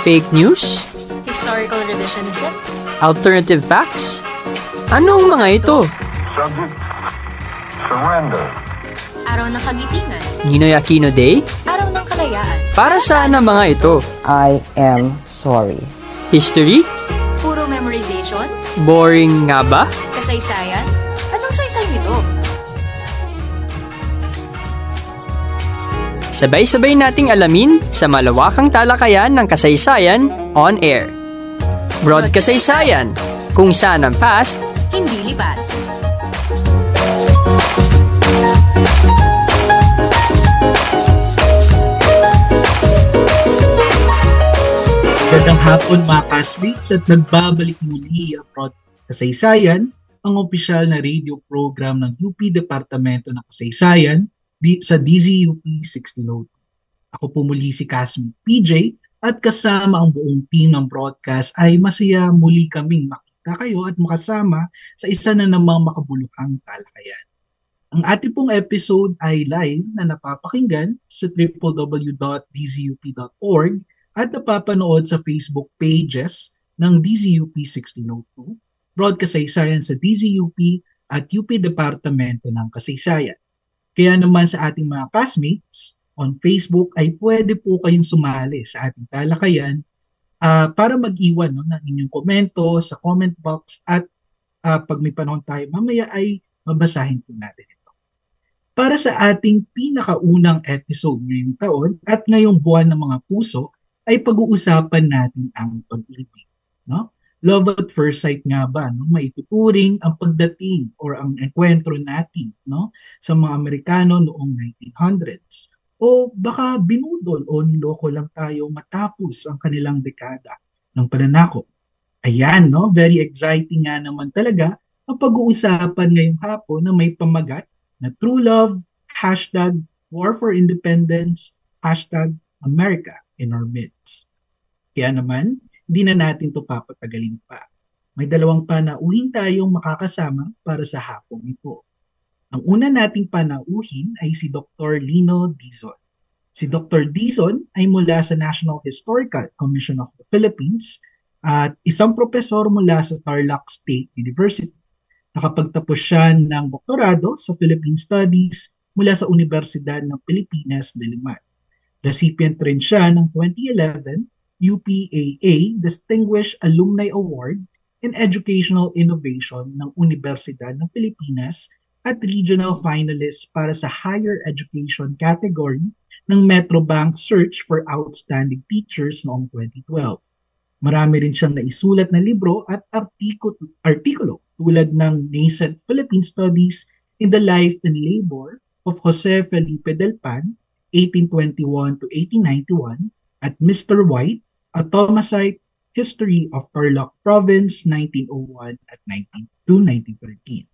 Fake news? Historical revisionism? Alternative facts? Anong mga ito? Subject, surrender. Araw ng Kagitingan? Ninoy Aquino Day? Araw ng Kalayaan? Para saan ang mga ito? I am sorry. History? Puro memorization? Boring nga ba? Kasaysayan? Anong saysay nito? Sabay-sabay nating alamin sa malawakang talakayan ng kasaysayan on air. Broad Kasaysayan, kung saan ang past Hindi lipas. Magandang hapon mga classmates at nagbabalik muli ang Broad Kasaysayan, ang opisyal na radio program ng UP Departamento ng Kasaysayan sa DZUP 1602. Ako po muli si Casmi PJ at kasama ang buong team ng broadcast ay masaya muli kaming makita kayo at makasama sa isa na namang makabuluhang talakayan. Ang ating pong episode ay live na napapakinggan sa www.dzup.org at napapanood sa Facebook pages ng DZUP 1602, Broadcast Kasaysayan sa DZUP at UP Departamento ng Kasaysayan. Kaya naman sa ating mga classmates on Facebook ay pwede po kayong sumali sa ating talakayan para mag-iwan ng inyong komento sa comment box at pag may panahon tayo mamaya ay mabasahin po natin ito. Para sa ating pinakaunang episode ngayong taon at ngayong buwan ng mga puso ay pag-uusapan natin ang pag-ibig. No? Love at first sight nga ba? No? Maituturing ang pagdating or ang enkwentro natin, no? Sa mga Amerikano noong 1900s. O baka binudol o niloko lang tayo matapos ang kanilang dekada ng pananakop. Ayan, no? Very exciting nga naman talaga ang pag-uusapan ngayong hapon na may pamagat na True Love, hashtag War for Independence, hashtag America in our midst. Kaya naman, hindi na natin ito papatagalin pa. May dalawang panauhin tayong makakasama para sa hapong ito. Ang una nating panauhin ay si Dr. Lino Dizon. Si Dr. Dizon ay mula sa National Historical Commission of the Philippines at isang profesor mula sa Tarlac State University. Nakapagtapos siya ng doktorado sa Philippine Studies mula sa Universidad ng Pilipinas, Diliman. Recipient rin siya ng 2011 UPAA Distinguished Alumni Award in Educational Innovation ng Universidad ng Pilipinas at regional finalist para sa Higher Education category ng Metrobank Search for Outstanding Teachers noong 2012. Marami rin siyang naisulat na libro at artikulo tulad ng Nascent Philippine Studies in the Life and Labor of Jose Felipe Del Pan, 1821 to 1891, at Mr. White, A Thomasite History of Tarlac Province, 1901 at 1913.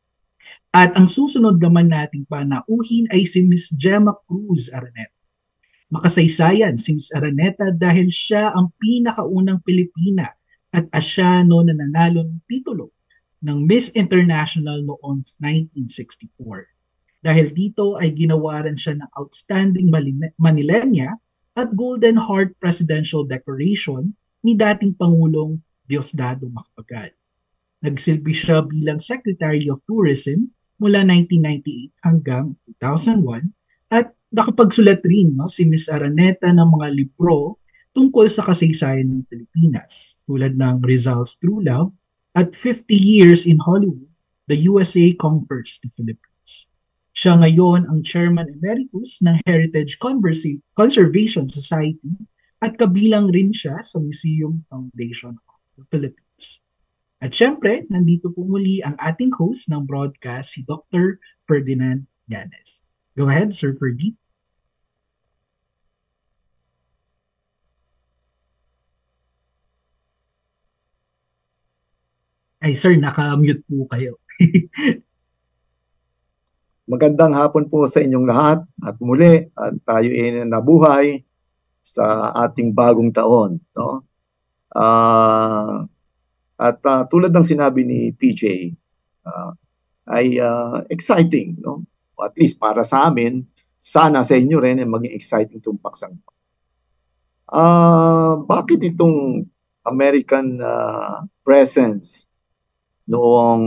At ang susunod naman nating panauhin ay si Miss Gemma Cruz Araneta. Makasaysayan si Miss Araneta dahil siya ang pinakaunang Pilipina at Asyano na nanalo ng titulo ng Miss International noong 1964. Dahil dito ay ginawaran siya ng Outstanding Manilenia at Golden Heart Presidential Decoration ni dating Pangulong Diosdado Macapagal. Nagsilbi siya bilang Secretary of Tourism mula 1998 hanggang 2001 at nakapagsulat rin si Ms. Araneta ng mga libro tungkol sa kasaysayan ng Pilipinas tulad ng Rizal's True Love at 50 Years in Hollywood, the USA Conquers the Philippines. Siya ngayon ang Chairman Emeritus ng Heritage Conservation Society at kabilang rin siya sa Museum Foundation of the Philippines. At syempre, nandito po muli ang ating host ng broadcast, si Dr. Ferdinand Llanes. Go ahead, Sir Ferdy. Ay, sir, naka-mute po kayo. Magandang hapon po sa inyong lahat at muli at tayo ay nabuhay sa ating bagong taon. No? Tulad ng sinabi ni PJ, ay exciting. No? At least para sa amin, sana sa inyo rin ay maging exciting itong paksang. Bakit itong American presence noong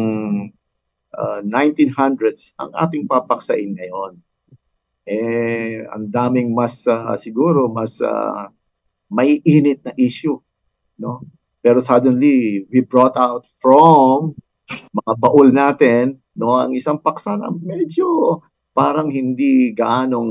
1900s ang ating papaksain ngayon? Ang daming mas siguro mas may init na issue, no? Pero suddenly we brought out from mga baul natin, no, ang isang paksa na medyo parang hindi gaanong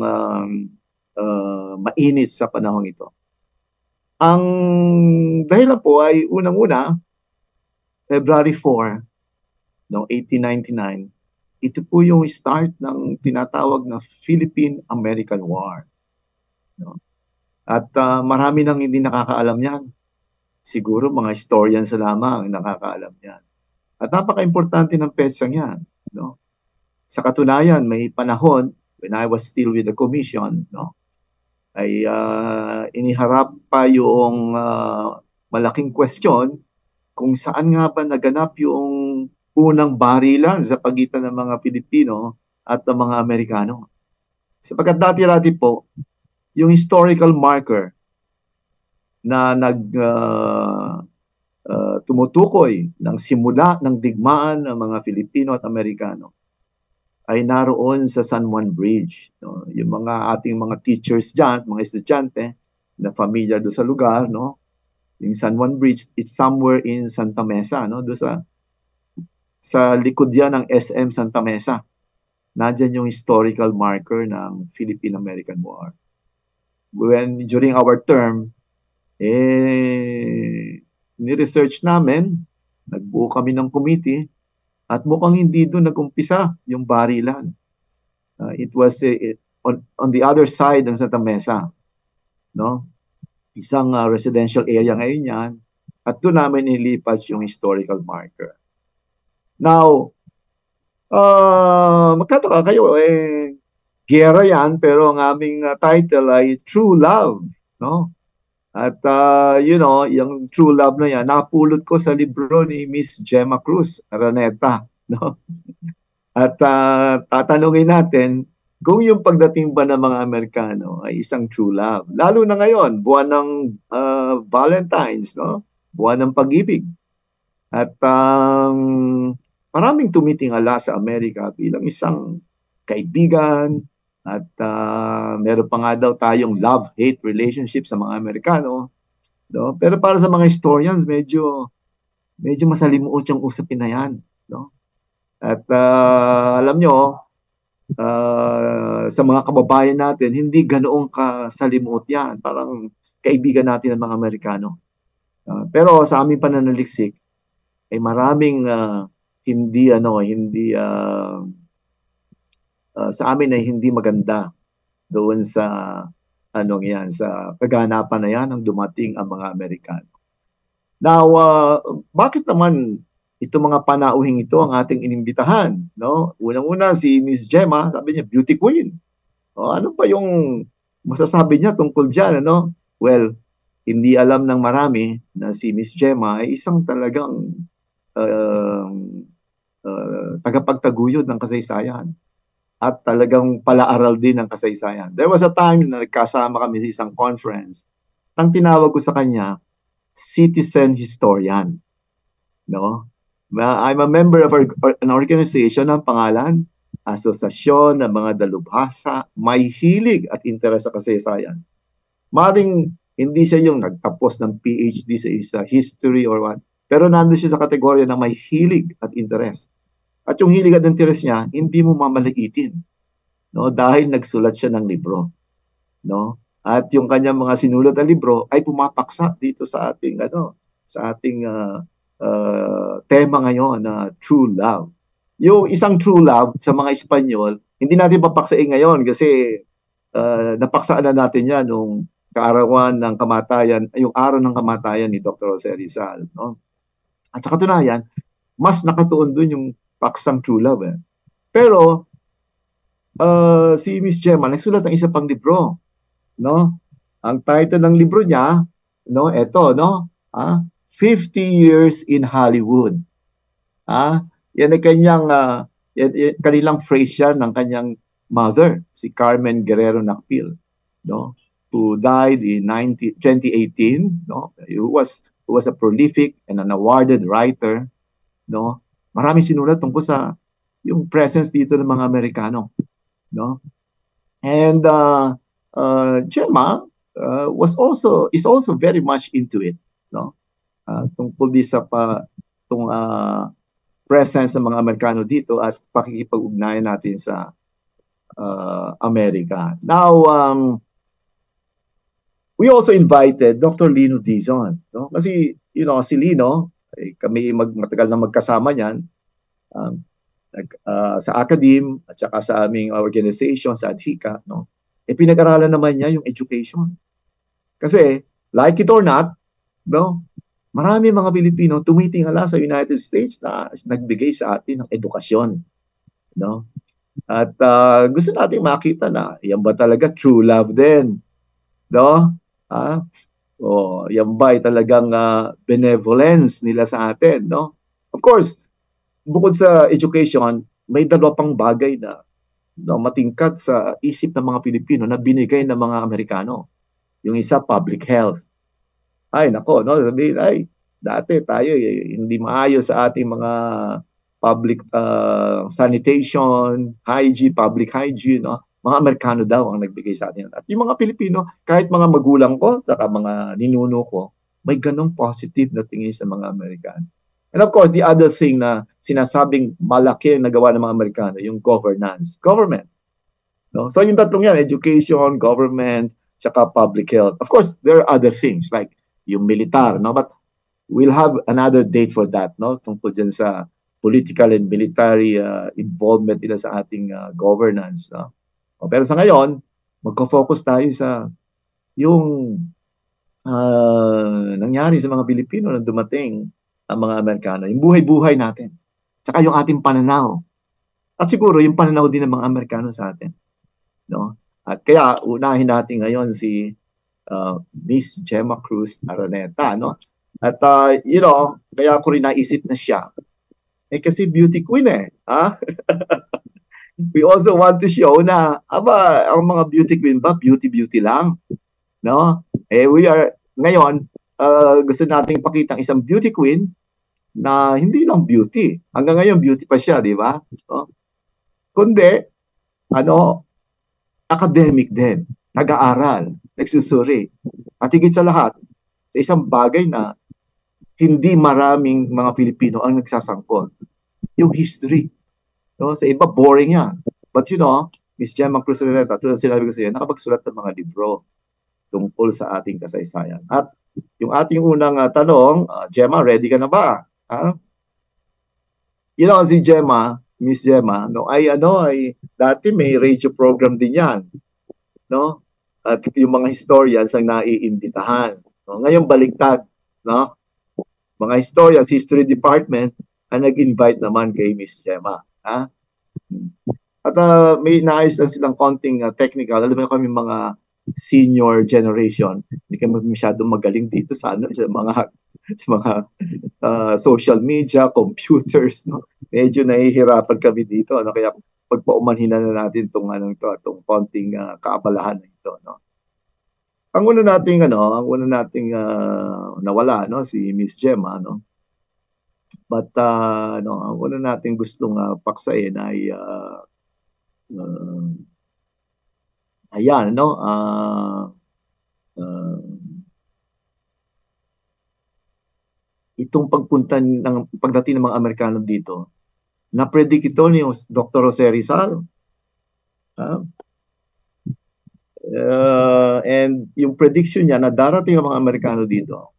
mainit sa panahong ito. Ang dahilan po ay unang-una, February 4, no, 1899, ito po yung start ng tinatawag na Philippine-American War. No? At marami nang hindi nakakaalam yan. Siguro mga historians lamang nakakaalam yan. At napaka-importante ng petsang yan. No? Sa katunayan, may panahon, when I was still with the commission, no, ay iniharap pa yung malaking question kung saan nga ba naganap yung unang barilan sa pagitan ng mga Pilipino at ng mga Amerikano. Sapagkat dati-dati po, yung historical marker na tumutukoy ng simula ng digmaan ng mga Filipino at Amerikano ay naroon sa San Juan Bridge. No? Yung mga ating mga teachers dyan, mga estudyante na familiar do sa lugar, no? Yung San Juan Bridge, it's somewhere in Santa Mesa, no? Do sa likod yan ng SM Santa Mesa. Nandiyan yung historical marker ng Philippine-American War. During our term, ni-research namin, nagbuo kami ng committee, at mukhang hindi doon nag-umpisa yung barilan. It was on the other side ng Santa Mesa. No? Isang residential area ngayon yan, at doon namin nilipat yung historical marker. Now, magtataka kayo, gera yan, pero ang aming title ay True Love. No? At, yung True Love na yan, napulot ko sa libro ni Miss Gemma Cruz Araneta. No? At tatanungin natin kung yung pagdating ba ng mga Amerikano ay isang true love. Lalo na ngayon, buwan ng Valentine's, no? Buwan ng pag-ibig. At maraming tumitingala sa Amerika bilang isang kaibigan, at meron pa nga daw tayong love-hate relationship sa mga Amerikano. No? Pero para sa mga historians, medyo masalimuot yung usapin na yan. No? At alam nyo, sa mga kababayan natin, hindi ganoong kasalimuot yan. Parang kaibigan natin ng mga Amerikano. Pero sa aming pananaliksik, ay maraming sa amin ay hindi maganda doon sa sa kaganapan na yan ng dumating ang mga Amerikano. Now, bakit naman itong mga panauhing ito ang ating inimbitahan? No? Unang-una si Miss Gemma, sabi niya, beauty queen. Ano pa yung masasabi niya tungkol dyan? Ano? Well, hindi alam ng marami na si Miss Gemma ay isang talagang tagapagtaguyod ng kasaysayan at talagang palaaral din ng kasaysayan. There was a time na nagkasama kami sa isang conference. Ang tinawag ko sa kanya, citizen historian. No? I'm a member of an organization ng pangalan, Asosasyon ng mga Dalubhasa, may hilig at interes sa kasaysayan. Maring hindi siya yung nagtapos ng PhD sa history or what, pero nandun siya sa kategorya ng may hilig at interes. At yung hilig at interes niya, hindi mo mamaliitin. No? Dahil nagsulat siya ng libro. No? At yung kanyang mga sinulat na libro ay pumapaksa dito sa ating tema ngayon na true love. Yung isang true love sa mga Espanyol, hindi natin papaksain ngayon kasi napaksaan na natin yan nung kaarawan ng kamatayan, yung araw ng kamatayan ni Dr. Jose Rizal. No? At sa katunayan, mas nakatuon dun yung paksang true love. Pero, si Miss Gemma nagsulat ng isa pang libro. No? Ang title ng libro niya, no, eto, no? 50 Years in Hollywood. Yan ay kanyang, kanilang phrase yan ng kanyang mother, si Carmen Guerrero Nakpil. No? who died in 2018, no? Who was a prolific and an awarded writer, no? Maraming sinulat tungkol sa yung presence dito ng mga Amerikano, no? And Gemma is also very much into it, no? Tungkol di sa presence ng mga Amerikano dito at pakikipag-ugnayan natin sa Amerika. Now, we also invited Dr. Lino Dizon, no? Kasi, si Lino, kami matagal na magkasama niyan, sa academe at saka sa aming organization, sa ADHICA, no? Pinag-aralan naman niya yung education. Kasi, like it or not, no? Marami mga Pilipino tumitingala sa United States na nagbigay sa atin ng edukasyon, no? At gusto nating makita na yan ba talaga true love din, no? Yan ba ay talagang benevolence nila sa atin, no? Of course, bukod sa education, may dalawa pang bagay na matingkad sa isip ng mga Pilipino na binigay ng mga Amerikano. Yung isa, public health. Ay, nako, no? Sabihin, dati tayo hindi maayos sa ating mga public sanitation, hygiene, public hygiene, no? Mga Amerikano daw ang nagbigay sa atin. At yung mga Pilipino, kahit mga magulang ko, saka mga ninuno ko, may ganong positive na tingin sa mga Amerikano. And of course, the other thing na sinasabing malaki ang nagawa ng mga Amerikano, yung governance, government. No? So yung tatlong yan, education, government, saka public health. Of course, there are other things like yung militar, no? But we'll have another date for that, no? Tungkol dyan sa political and military involvement nila sa ating governance, no? Pero sa ngayon, magko-focus tayo sa yung nangyari sa mga Pilipino na dumating ang mga Amerikano, yung buhay-buhay natin, tsaka yung ating pananaw. At siguro yung pananaw din ng mga Amerikano sa atin, no? At kaya unahin natin ngayon si Miss Gemma Cruz Araneta, no? At kaya ko rin naisip na siya. Kasi beauty queen We also want to show na ang mga beauty queen ba beauty lang, no? We are ngayon gusto nating pakita isang beauty queen na hindi lang beauty. Hanggang ngayon beauty pa siya, di ba? No? Kundi academic din, nag-aaral, nagsusuri. At higit sa lahat, sa isang bagay na hindi maraming mga Pilipino ang nagsasangkot, yung history. No? Sa iba, boring yan. But Miss Gemma Cruz Araneta, tulad sinabi ko sa iyo, nakapagsulat ng mga libro tungkol sa ating kasaysayan. At yung ating unang tanong, Gemma, ready ka na ba? Si Gemma, Miss Gemma, ay dati may radio program din yan. No? At yung mga historians ang naiimbitahan. No? Ngayon baliktad, no? Mga historians, history department, ang nag-invite naman kay Miss Gemma. At may naayos lang silang konting technical. Alam mo kami mga senior generation, hindi kami masyadong magaling dito sa mga social media, computers, no. Medyo nahihirapan kami dito, no. Kaya pagpaumanhin na natin tong konting kaabalahan na ito, no. Ang una nating nawala, no, si Miss Gemma, no. But ang una nating gustong paksain ay ayan, no, itong pagdating ng mga Amerikano dito, na-predict ito ni Dr. Jose Rizal. And yung prediction niya na darating ang mga Amerikano dito,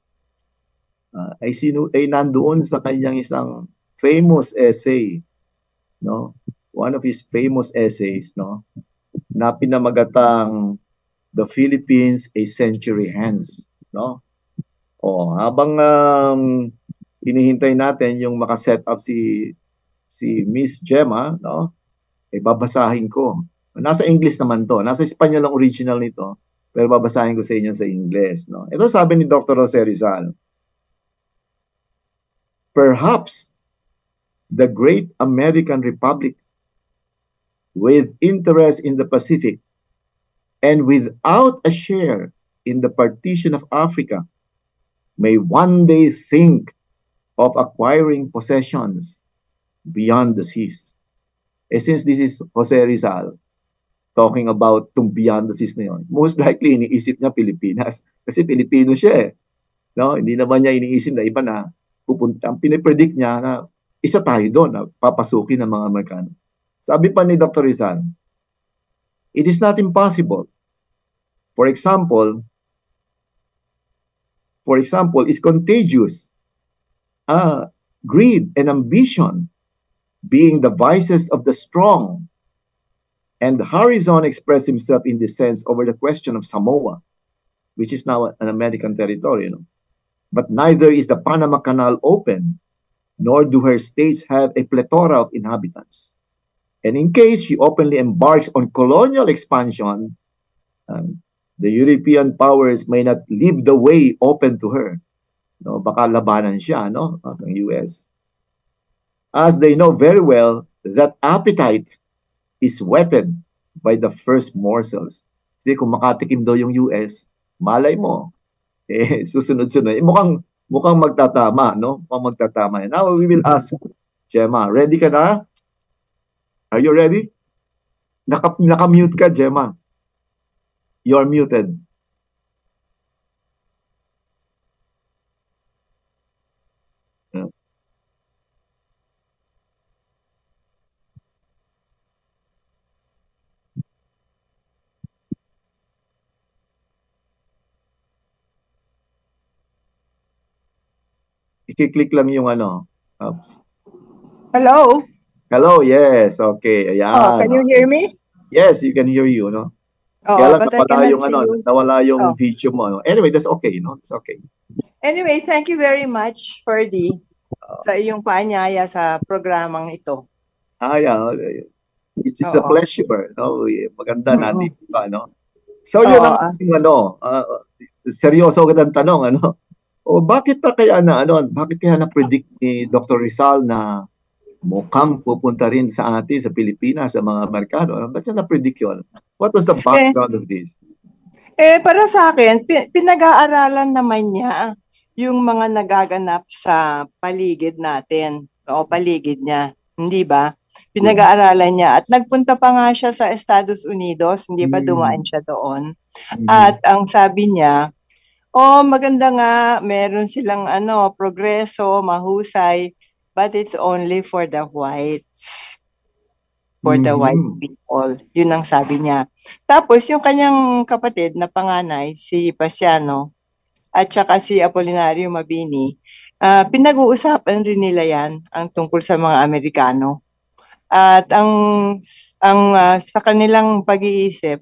ay nandoon sa kanyang isang famous essay, no? One of his famous essays, no? Na pinamagatang The Philippines a Century Hence, no? Habang hinihintay natin yung maka-set up si Miss Gemma, no? Babasahin ko. Nasa English naman to, nasa Espanyol ang original nito, pero babasahin ko sa inyo sa English, no? Ito sabi ni Dr. Jose Rizal, "Perhaps the great American Republic, with interest in the Pacific and without a share in the partition of Africa, may one day think of acquiring possessions beyond the seas. Since this is Jose Rizal talking about itong beyond the seas na yun, most likely iniisip niya Pilipinas. Kasi Pilipino siya eh. No? Hindi naman niya iniisip na iba na pupunta. Ang pinipredict niya na isa tayo doon na papasukin ng mga Amerikano. Sabi pa ni Dr. Rizal, it is not impossible. For example, is contagious. Greed and ambition being the vices of the strong. And Harrison expressed himself in this sense over the question of Samoa, which is now an American territory. But neither is the Panama Canal open, nor do her states have a plethora of inhabitants. And in case she openly embarks on colonial expansion, the European powers may not leave the way open to her. No, baka labanan siya, no, ng US. As they know very well that appetite is whetted by the first morsels. Kasi kung makatikim daw yung US, malay mo, susunod-sunod. Mukhang magtatama, no? Mukhang magtatama. Now we will ask, Gemma, ready ka na? Are you ready? Naka-mute ka, Gemma. You are muted. I-click lang yung ano. Hello? Hello, yes. Okay, ayan. Can you hear me? Yes, you can hear you, no? Oo, Kaya lang but I cannot see you. nawala yung Oh. video mo. No? Anyway, that's okay, no? It's okay. Anyway, thank you very much, Ferdy, sa iyong paanyaya sa programang ito. Yeah. It is a Oo. pleasure, no? Maganda Oo. natin, ano? So, yun Oo. ang ating, seryoso agad ang tanong, ano? Bakit kaya na-predict ni Dr. Rizal na mukhang pupunta rin sa atin, sa Pilipinas, sa mga Amerikano? Ba't siya na-predict yun? What was the background of this? Para sa akin, pinag-aaralan naman niya yung mga nagaganap sa paligid natin o paligid niya, hindi ba? Pinag-aaralan niya at nagpunta pa nga siya sa Estados Unidos, hindi ba dumaan siya doon? At ang sabi niya, maganda nga, meron silang progreso, mahusay, but it's only for the whites. For the white people. Yun ang sabi niya. Tapos, yung kanyang kapatid na panganay, si Pasiano, at saka si Apolinario Mabini, pinag-uusapan rin nila yan, ang tungkol sa mga Amerikano. At sa kanilang pag-iisip,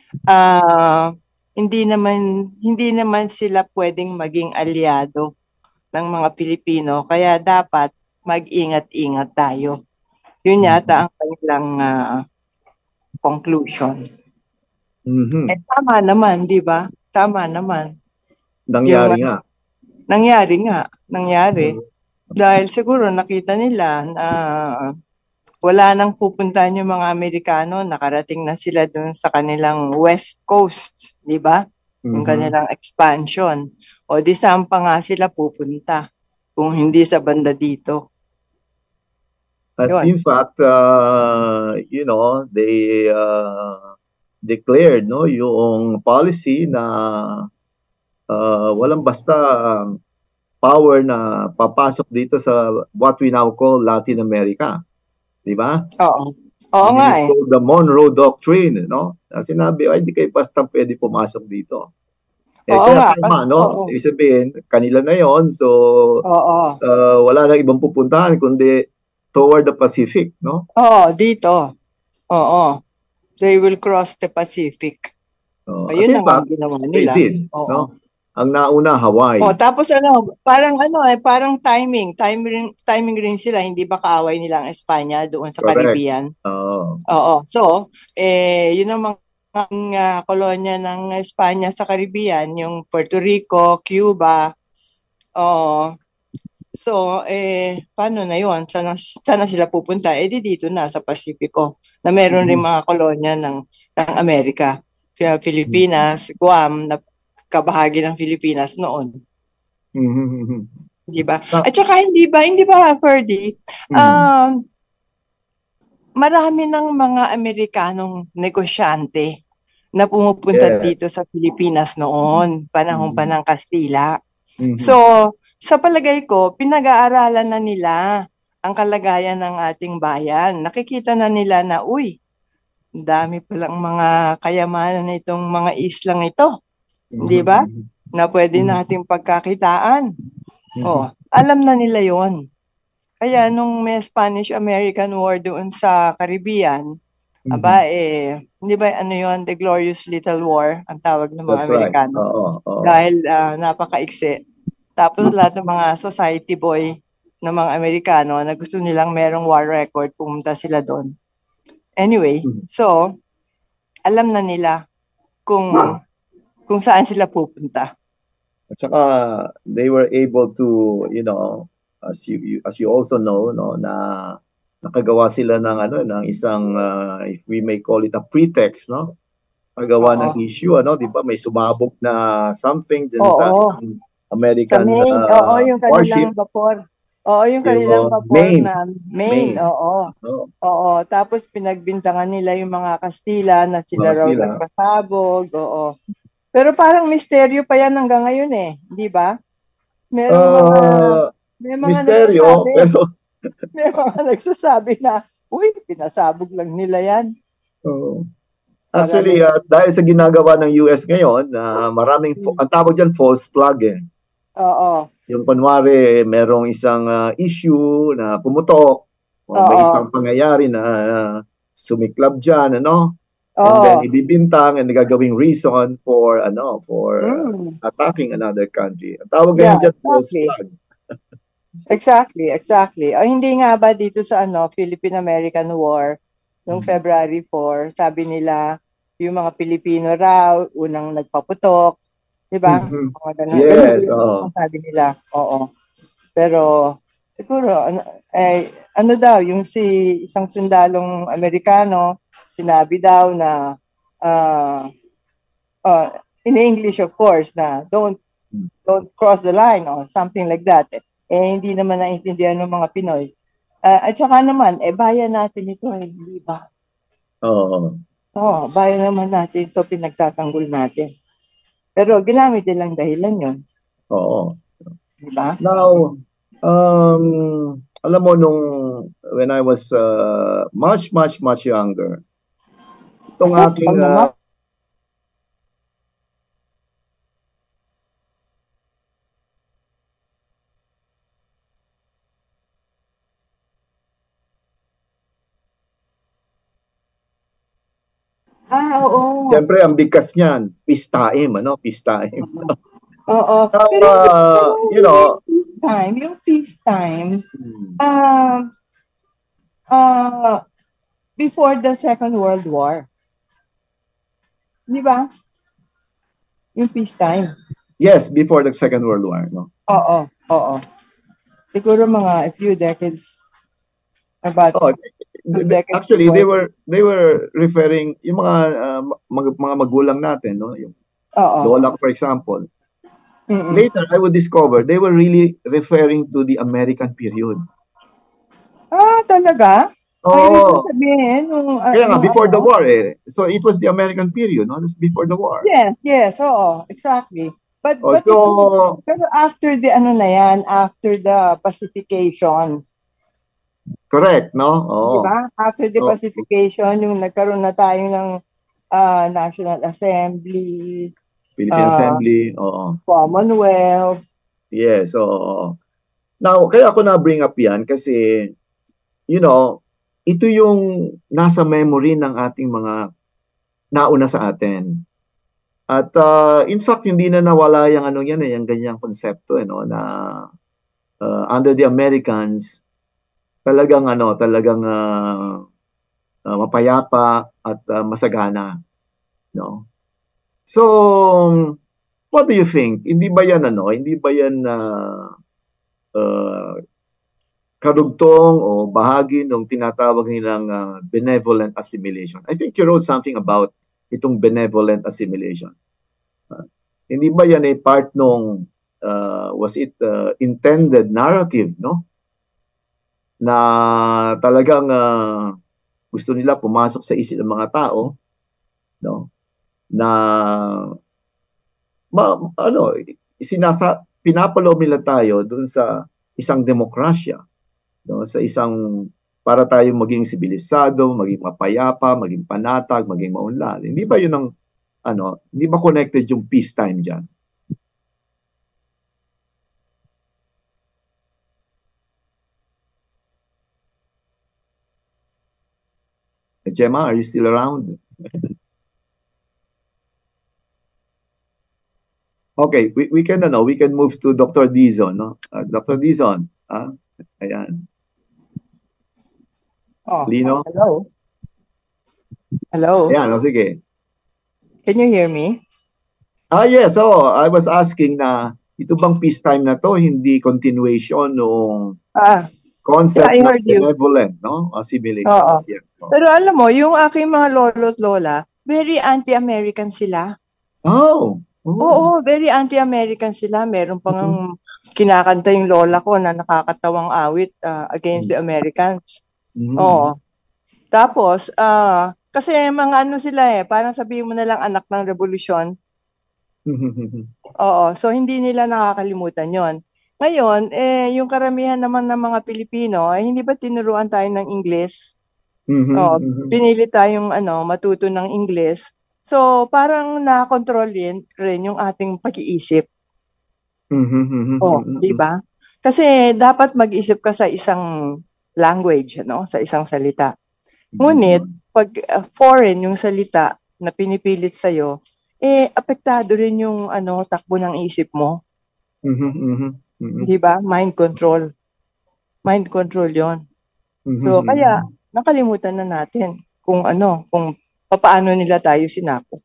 hindi naman sila pwedeng maging aliado ng mga Pilipino, kaya dapat mag-ingat-ingat tayo. Yun yata ang kanilang conclusion. Tama naman, di ba? Tama naman. Nangyari nga. Nangyari. Dahil siguro nakita nila na wala nang pupuntahan yung mga Amerikano, nakarating na sila doon sa kanilang West Coast, di ba? Yung kanilang expansion. O di saan pa nga sila pupunta kung hindi sa banda dito. But in fact, they declared yung policy na walang basta power na papasok dito sa what we now call Latin America. Di ba? Oo. Oo nga eh. So the Monroe Doctrine, no? Sinabi, hindi kayo basta pwede pumasok dito. Oo Kaya nga. tama, no? Ibig sabihin, kanila na yon. So, wala nang ibang pupuntahan kundi toward the Pacific, no? Oo, dito. Oo. They will cross the Pacific. Ayun ang ginawa nila. They did, no? Ang nauna, Hawaii. Tapos parang timing rin sila, hindi ba kaaway nila ang Espanya doon sa Caribbean? Oo. So, yun ang mga kolonya ng Espanya sa Caribbean, yung Puerto Rico, Cuba. So, paano na yun? Sana sila pupunta? Di dito na sa Pasipiko, na meron rin mga kolonya ng Amerika. Pilipinas, Guam, na kabahagi ng Pilipinas noon. Mhm. Di ba? Ah. At saka hindi ba, Ferdy, marami ng mga Amerikanong negosyante na pumupunta Yes. dito sa Pilipinas noon, panahon pa ng Kastila. Mhm. So, sa palagay ko, pinag-aaralan na nila ang kalagayan ng ating bayan. Nakikita na nila na, uy, ang dami palang mga kayamanan nitong mga islang ito. Di ba? Na pwede nating pagkakitaan. Oh, alam na nila yon. Kaya nung may Spanish-American War doon sa Caribbean, aba hindi ba ano yon, The Glorious Little War, ang tawag ng mga That's right. Amerikano. Oo. Dahil napakaiksi. Tapos lahat ng mga society boy ng mga Amerikano na gusto nilang merong war record, pumunta sila doon. Anyway, so, alam na nila kung saan sila pupunta. At saka they were able to, as you also know, no, na nakagawa sila ng isang if we may call it a pretext, no? Paggawa ng issue, di ba? May sumabog na something dyan sa isang American sa Maine, yung kanilang warship. vapor. Oo, yung kanilang vapor Maine. na Maine, oo. Tapos pinagbintangan nila yung mga Kastila na sila raw nagpasabog, oo. Pero parang misteryo pa yan hanggang ngayon di ba? May mga misteryo, nagsasabi, pero may mga nagsasabi na, uy, pinasabog lang nila yan. Actually, dahil sa ginagawa ng US ngayon, maraming, ang tawag dyan, false flag Oo. Yung kunwari, merong isang issue na pumutok, o may isang pangyayari na sumiklab dyan, And then ibibintang and gagawing reason for attacking another country. Ang tawag ngayon dyan, false flag. Exactly. O hindi nga ba dito sa Philippine-American War, noong February 4, sabi nila yung mga Pilipino raw unang nagpaputok, 'di ba? Yes, sabi nila. Oo. Pero siguro ano daw yung isang sundalong Amerikano sinabi daw na in English of course na don't cross the line or something like that. Hindi naman naintindihan ng mga Pinoy. At saka naman, bayan natin ito, hindi ba? Oo. Bayan naman natin ito, pinagtatanggol natin. Pero ginamit nilang dahilan yun. Oo. Diba? Now, alam mo when I was much younger, itong aking oo. Siyempre, ang bigkas niyan, peace time. Oo. Pero, yung peace time, before the Second World War. Di ba? Yung peace time. Yes, before the Second World War. No? Oo. Siguro mga a few decades. Actually, they were referring yung mga magulang natin, yung lola, for example. Later, I would discover they were really referring to the American period. Talaga? Oo. Kaya nga, before the war So it was the American period, no? That's before the war. Yes, oo, exactly. But pero after the after the pacification. Correct, no? Oo. Diba? After the pacification, yung nagkaroon na tayo ng National Assembly, Philippine Assembly, oo. Commonwealth. Yes, oo. Now, kaya ako na-bring up yan kasi, ito yung nasa memory ng ating mga nauna sa atin. At in fact, hindi na nawala yung yung ganyang konsepto, na under the Americans, talagang mapayapa at masagana, no? So, what do you think? Hindi ba yan karugtong o bahagi ng tinatawag nilang benevolent assimilation? I think you wrote something about itong benevolent assimilation? Hindi ba yan ay part nung was it intended narrative, no? Na talagang gusto nila pumasok sa isip ng mga tao, no? Na pinapaloob nila tayo doon sa isang demokrasya, no? Sa isang para tayo maging sibilisado, maging mapayapa, maging panatag, maging maunlad. Hindi ba yun ang hindi ba connected yung peacetime diyan? Gemma, are you still around? Okay, we can move to Dr. Dizon, no? Dr. Dizon, ayan. Oh, Lino? hello. Hello. Ayan, sige. Can you hear me? Yes. So, I was asking na ito bang peacetime na to, hindi continuation ng concept I ng heard you. benevolent, no? Assimilation. Oo. Yeah. Pero alam mo, yung aking mga lolo't lola, very anti-American sila. Oh. Oo, very anti-American sila. Meron pang kinakanta yung lola ko na nakakatawang awit against the Americans. Oo. Tapos, kasi mga ano sila parang sabihin mo na lang anak ng revolusyon. Oo, so hindi nila nakakalimutan yon. Ngayon, yung karamihan naman ng mga Pilipino, hindi ba tinuruan tayo ng Ingles? Pinili tayong matuto ng Ingles. So, parang na-control rin yung ating pag-iisip. Di ba? Kasi dapat mag-isip ka sa isang language, sa isang salita. Ngunit, pag foreign yung salita na pinipilit sa'yo, apektado rin yung takbo ng isip mo. Di ba? Mind control. Mind control yon. So, kaya, nakalimutan na natin kung paano nila tayo sinako.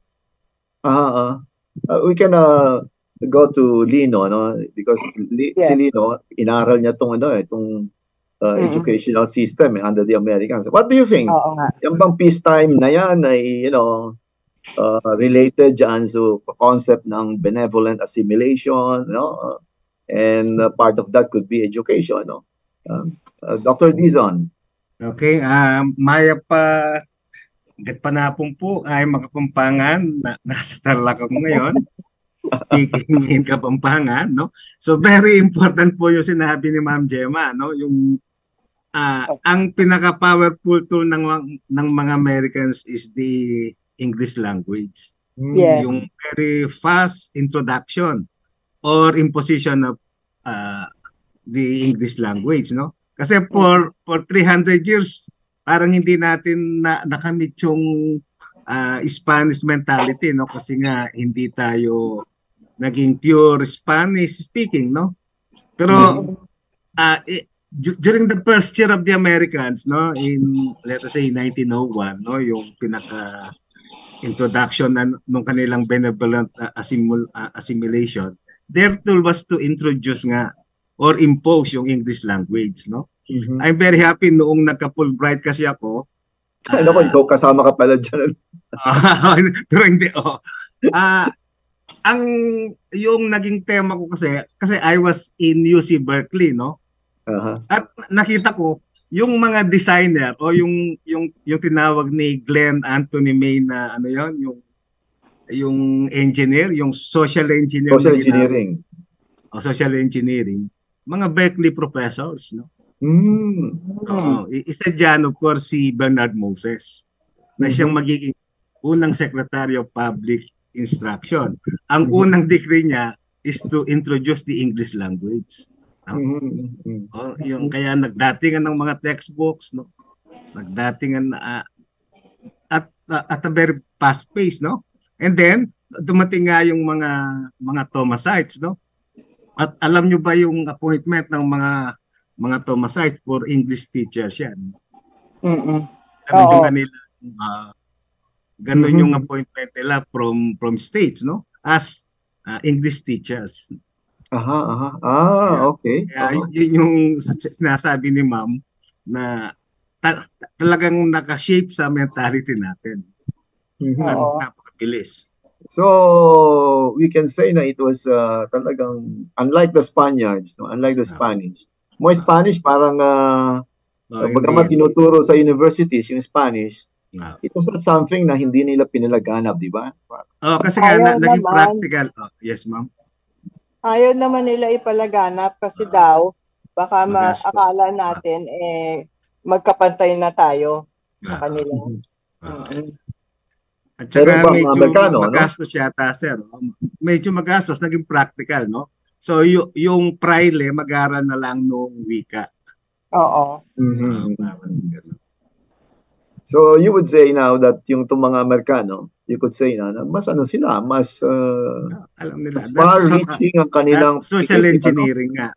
We can go to Lino, no? Because si Lino, inaral niya itong educational system under the Americans. What do you think? Yung bang peacetime na yan ay, related dyan sa concept ng benevolent assimilation, no? And part of that could be education, no? Dr. Dizon. Okay, maya pa panapong po ay Makapampangan, nasa Tarlac ako ngayon, speaking in Kapampangan, no? So very important po yung sinabi ni Ma'am Gemma, no? Yung ang pinaka-powerful tool ng mga Americans is the English language. Yung very fast introduction or imposition of the English language, no? Kasi for 300 years parang hindi natin nakamit yung Spanish mentality, no? Kasi nga hindi tayo naging pure Spanish speaking, no? Pero during the first year of the Americans, no, in let us say 1901, no, yung pinaka introduction ng kanilang benevolent assimilation, their tool was to introduce nga or impose yung English language, no? I'm very happy noong nagka-Fulbright kasi ako. Naku, ikaw kasama ka pala dyan. Pero hindi, ang yung naging tema ko kasi I was in UC Berkeley, no? At nakita ko yung mga designer o yung tinawag ni Glenn Anthony May na yung engineer, yung social engineer. Social engineering. Social engineering. Mga Berkeley professors, no? Isa dyan, of course, si Bernard Moses na siyang magiging unang Secretary of Public Instruction. Ang unang decree niya is to introduce the English language. Yung kaya nagdatingan ng mga textbooks, no? Nagdatingan at a very fast pace, no? And then dumating nga yung mga Thomasites, no? At alam nyo ba yung appointment ng mga Thomasites for English teachers yan? Ganun yung kanila, ganun yung appointment nila from states, no? As English teachers. Okay. Kaya yun yung sinasabi ni Ma'am na talagang naka-shape sa mentality natin. Oo. Napakabilis. So, we can say na it was talagang unlike the Spaniards, no? Unlike the Spanish. Mo Spanish parang bagamat Hindi. tinuturo sa universities yung Spanish, Ah. it was not something na hindi nila pinalaganap, di ba? Kasi nga Ayaw naging naman. practical. Yes, ma'am. Ayaw naman nila ipalaganap kasi daw, baka Magastos. akala natin magkapantay na tayo sa Ah. kanila. At Pero saka ba, mga medyo Amerikano, no? magastos yata, sir. Medyo magastos, naging practical, no? So, yung praile, mag-aral na lang nung wika. Oo. Parang ganun. So, you would say now that yung itong mga Amerikano, you could say na mas ano sila, mas Alam nila. mas far-reaching ang kanilang That's social isip, ano? engineering nga.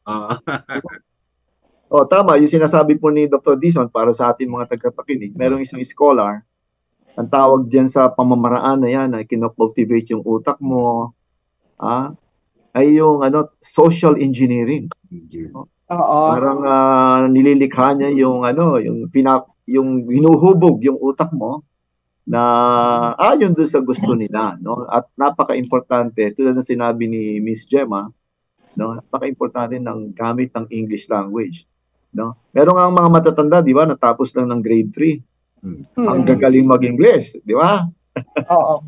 Oh, tama. Yung sinasabi po ni Dr. Dizon para sa ating mga tagapakinig, merong isang scholar, ang tawag diyan sa pamamaraan na yan, na kinocultivate yung utak mo, ay yung social engineering. Oo. Parang nililikha niya yung yung hinuhubog yung utak mo na ayon doon sa gusto nila, no? At napaka-importante tulad ng sinabi ni Miss Gemma, no? Napaka-importante ng gamit ng English language, no? Meron nga mga matatanda, di ba, natapos lang ng grade 3. Ang gagaling mag-English, di ba? Oo.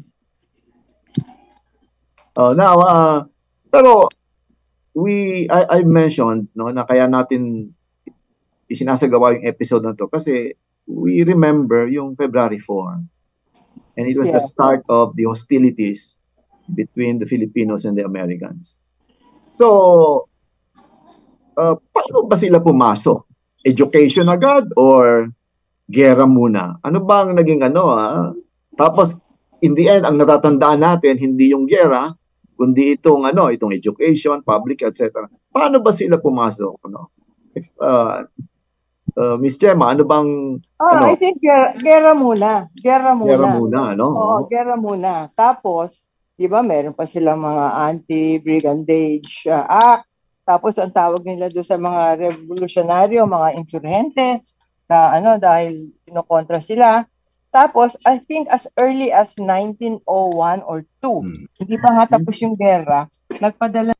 Now, pero I mentioned, no, na kaya natin isinasagawa yung episode na to kasi we remember yung February 4. And it was the start of the hostilities between the Filipinos and the Americans. So, paano ba sila pumasok? Education agad or gera muna? Ano ba ang naging Tapos, in the end, ang natatandaan natin, hindi yung gera, kundi itong education, public, etc. Paano ba sila pumasok? If, Miss Gemma, ano bang I think gera muna. Gera muna. Gera muna, no? Oo, gera muna. Tapos, di ba, meron pa silang mga anti-brigandage act. Tapos, ang tawag nila doon sa mga revolusyonaryo, mga insurgentes, na dahil pinokontra sila. Tapos, I think as early as 1901 or 2, hindi pa nga tapos yung gera, nagpadala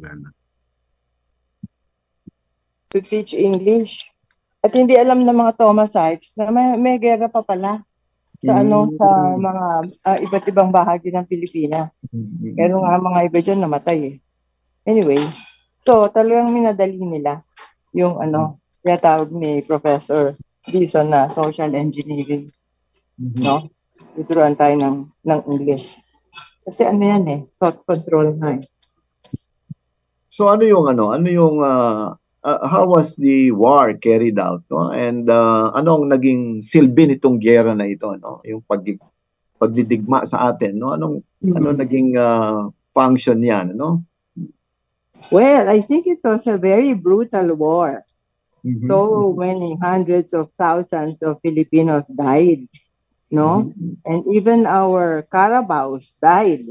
to teach English. At hindi alam ng mga Thomasites na may gera pa pala sa sa mga iba't ibang bahagi ng Pilipinas. Pero nga mga iba dyan namatay . Anyway, so talagang minadali nila yung tawag ni Professor Dizon na social engineering. No? Tuturuan tayo ng English. Kasi yan thought control na . So ano yung how was the war carried out, no? And anong naging silbi nitong giyera na ito, no? Yung pagdidigma sa atin, no? Ano naging function niyan, no? Well, I think it was a very brutal war. So many hundreds of thousands of Filipinos died, no? And even our Carabaos died.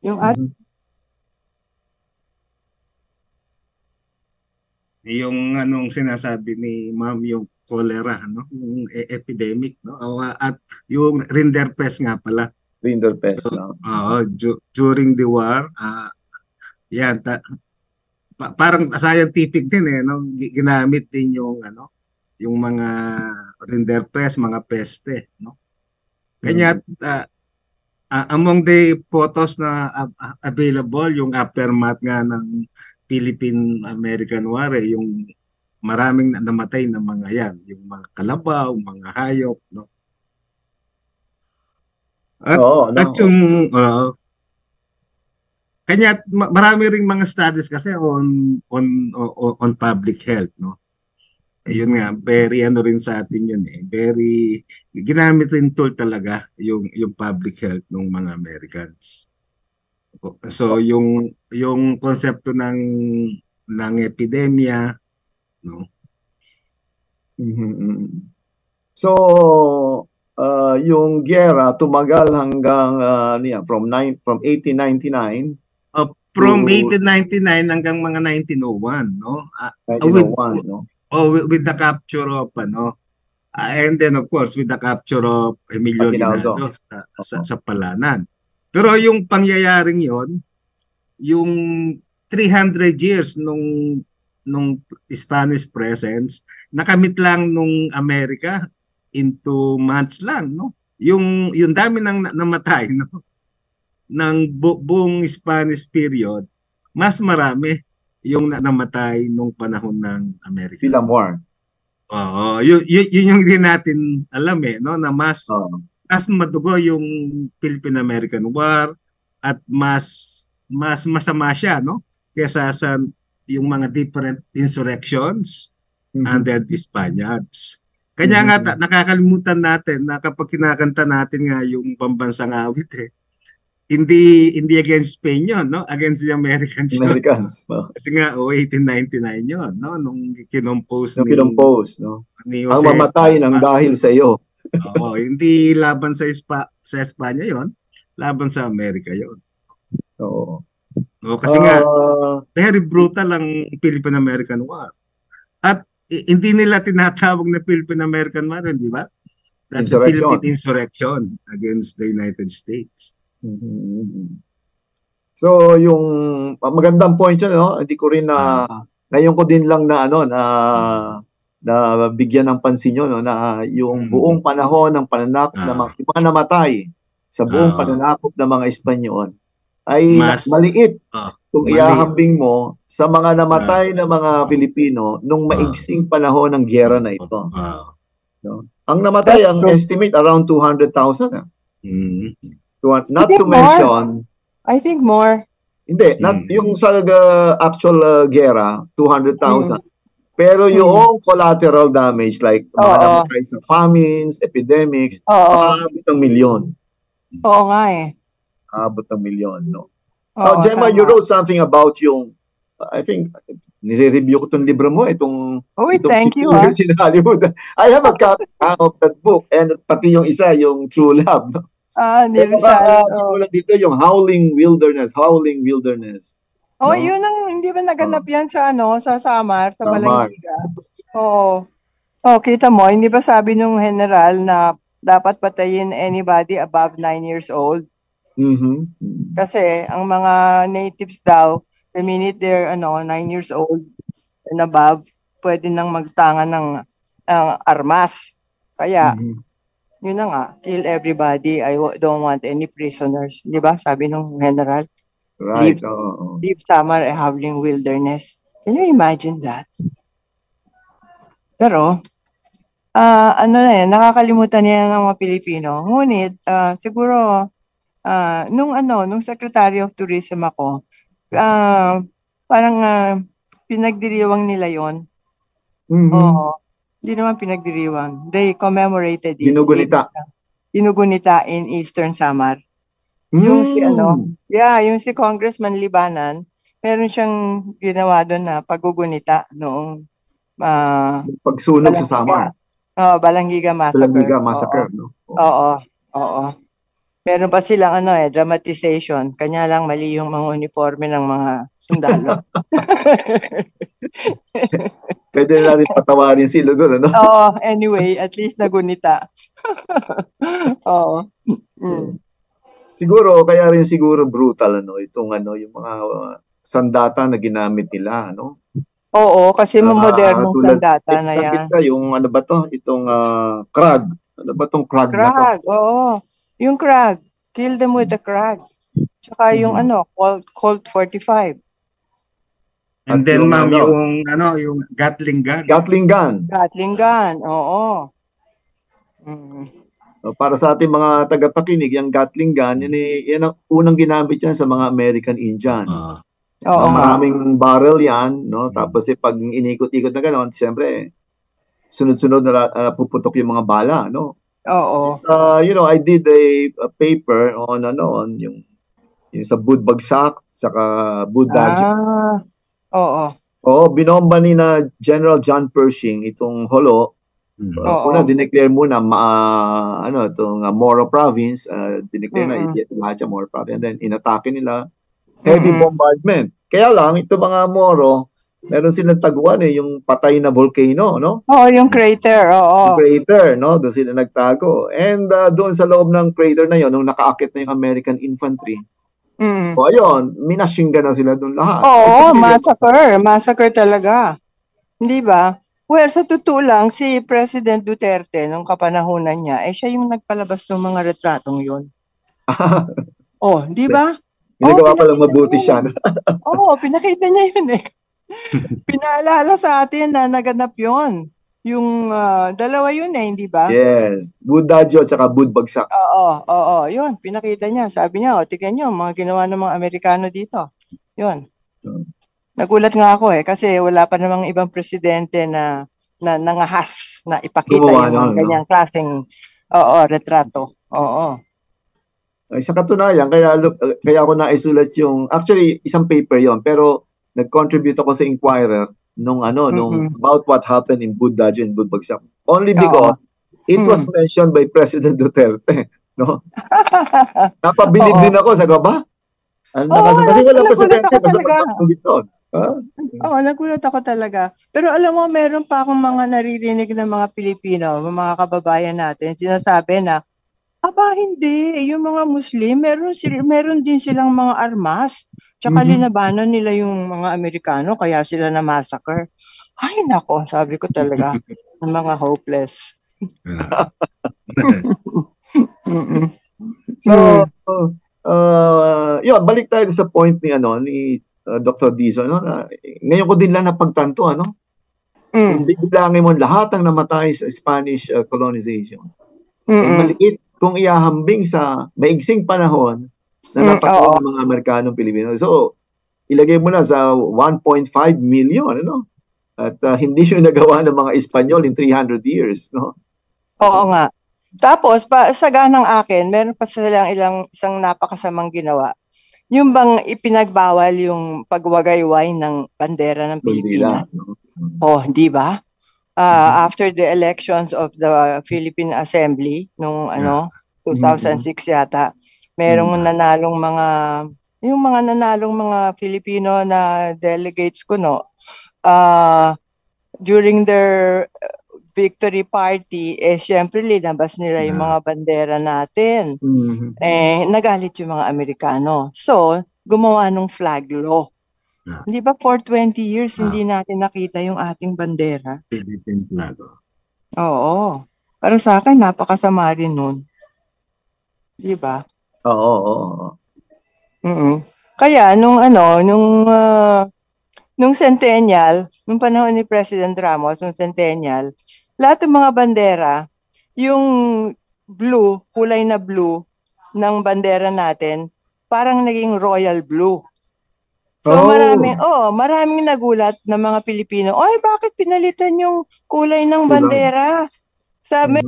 Yung anong sinasabi ni Ma'am, yung cholera, no? Yung epidemic, no? At yung rinderpest nga pala. Rinderpest, So, no? during the war, yan, parang scientific din no? Ginamit din yung yung mga rinderpest, mga peste, no? Kanya among the photos na available, yung aftermath nga ng Philippine-American War, yung maraming namatay na mga yan, yung mga kalabaw, mga hayop, no? At yung kanya marami ring mga studies kasi on public health, no? Ayun nga, very rin sa atin yun very ginamit rin tool talaga yung public health ng mga Americans. So yung konsepto ng epidemya, no? So yung giyera tumagal hanggang from 1899 from 1899 hanggang mga 1901, no? 1901, no? With the capture of And then of course with the capture of Emilio Aguinaldo. Aguinaldo sa Palanan. Pero yung pangyayaring yon, yung 300 years nung Spanish presence, nakamit lang nung Amerika in 2 months lang, no? Yung dami ng namatay, no? Ng buong Spanish period, mas marami yung namatay nung panahon ng Amerika. Fillmore. Oo, yun yung hindi natin alam no, na mas madugo yung Philippine-American War at mas masama siya, no, kaysa sa yung mga different insurrections under the Spaniards. Kanya nga nakakalimutan natin na kapag kinakanta natin nga yung pambansang awit hindi against Spain yun, no? Against the Americans. Kasi nga, 1899 yun, no? Nung kinompose no? Ni Ang Jose, mamatay ng dahil sa iyo. Oo, hindi laban sa Espanya yun, laban sa Amerika yun. Oo. No, kasi nga, very brutal ang Philippine-American War. At hindi nila tinatawag na Philippine-American War, di ba? That's a Philippine insurrection against the United States. So yung magandang point yun, no? Hindi ko rin ngayon ko din lang na na bigyan ng pansin yun, no? Na yung buong panahon ng pananakop ng mga namatay sa buong pananakop ng mga Espanyol ay maliit kung ihahambing mo sa mga namatay na mga Pilipino nung maigsing panahon ng giyera na ito. No? Ang namatay, ang estimate around 200,000. Not to mention, I think more. Hindi, not yung sa actual gera, 200,000. Pero yung collateral damage like mga namatay sa famines, epidemics, aabot ng milyon. Oo nga Aabot ng milyon, no? Now, Gemma, you wrote something about yung, I think, nire-review ko itong libro mo, itong thank you. In Hollywood. I have a copy of that book and pati yung isa, yung True Love, no? Simulan dito yung Howling Wilderness. Yun ang hindi ba naganap yan sa sa Samar, sa Balanghiga? Oo. Kita mo, hindi ba sabi nung general na dapat patayin anybody above 9 years old? Kasi ang mga natives daw, the minute they're 9 years old and above, pwede nang magtangan ng armas. Kaya yun na nga, kill everybody. I don't want any prisoners. Di ba? Sabi nung general. Right. Leave Samar a howling wilderness. Can you imagine that? Pero, nakakalimutan niya ng mga Pilipino. Ngunit, siguro, nung Secretary of Tourism ako, parang pinagdiriwang nila yon. Hindi naman pinagdiriwang. They commemorated it. Ginugunita in Eastern Samar. Yung si Congressman Libanan, meron siyang ginawa doon na paggugunita noong pagsunog sa Samar. Balanghiga Massacre. No? Oo. Meron pa silang dramatization. Kanya lang mali yung mga uniforme ng mga sundalo. Pwede na natin patawarin sila doon, ano? Anyway, at least nagunita. Siguro, kaya rin siguro brutal, itong yung mga sandata na ginamit nila, no? Oo, kasi modernong sandata na yan. Yung ano ba to? Itong Krag. Ano ba tong Krag na to? Oo. Yung Krag. Kill them with the Krag. Tsaka yung Colt 45. And then ma'am, yung Gatling gun. Gatling gun, oo. Para sa ating mga tagapakinig, yung Gatling gun, yan ang unang ginamit yan sa mga American Indian. Maraming barrel yan, no? Tapos pag inikot-ikot na gano'n, siyempre, sunod-sunod na puputok yung mga bala, no? Oo. I did a paper on yung sa Bud Bagsak, saka Bud Dajib. Binomba ni na General John Pershing itong Holo. Una, dineclare muna itong Moro Province, dineclare na lahat siya Moro Province, and then inatake nila, heavy bombardment. Kaya lang, ito mga Moro, Meron silang taguan yung patay na volcano, no? Oo, yung crater, Yung oo. crater, no? Doon sila nagtago. And doon sa loob ng crater na yon, nung nakaakit na yung American infantry, Mm. o ayun, minasinggan na sila doon lahat. Oo, massacre talaga. Hindi ba? Well, sa totoo lang, si President Duterte, nung kapanahunan niya, siya yung nagpalabas ng mga retratong yun. Oh, di ba? Ginagawa pa lang pinakita mabuti niya siya. yun. Oo, pinakita niya yun eh. Pinaalala sa atin na naganap yun. Yung dalawa yun eh, hindi ba? Yes. Budadyo at saka budbagsak. Oo, yun. Pinakita niya. Sabi niya, tignan niyo, mga ginawa ng mga Amerikano dito. Yun. Nagulat nga ako kasi wala pa namang ibang presidente na nangahas na ipakita Gumawa yung mga nun, no? ganyang klaseng retrato. Oo. Ay, sa katunayan, kaya ako naisulat yung, actually, isang paper yon, pero nag-contribute ako sa Inquirer nung about what happened in Budadyo and Budbagsak. Only because it was mentioned by President Duterte. No? Napabilib din ako, sabi ko ba? Kasi wala presidente, basta magpapanggit doon. Oo, nagulat ako talaga. Pero alam mo, meron pa akong mga naririnig ng mga Pilipino, mga kababayan natin, sinasabi na, hindi. Yung mga Muslim, meron din silang mga armas. Tsaka linabanan nila yung mga Amerikano, kaya sila na massacre. Ay, nako, sabi ko talaga, ang mga hopeless. So, yun, balik tayo sa point ni Dr. Dizon, ngayon ko din lang napagtanto, kung bibilangin mo lahat ng namatay sa Spanish colonization, maliit kung ihahambing sa maigsing panahon na napatay ng mga Amerikanong Pilipino. So, ilagay mo na sa 1.5 million, At hindi yung nagawa ng mga Espanyol in 300 years, no? Oo nga. Tapos, sa ganang akin, meron pa silang isang napakasamang ginawa. Yung bang ipinagbawal yung pagwagayway ng bandera ng Pilipinas. Di ba? After the elections of the Philippine Assembly nung 2006 yata, merong nanalong mga Filipino na delegates ko during their victory party, syempre linabas nila yung mga bandera natin. Nagalit yung mga Amerikano. So, gumawa ng flag law. Di ba for 20 years hindi natin nakita yung ating bandera? Philippine flag. Oo. Para sa akin, napakasama rin nun. Di ba? Oo. Kaya, nung centennial, nung panahon ni President Ramos, nung centennial, lahat ng mga bandera, yung blue, kulay na blue ng bandera natin, parang naging royal blue. So maraming nagulat ng mga Pilipino, bakit pinalitan yung kulay ng bandera? Sabi,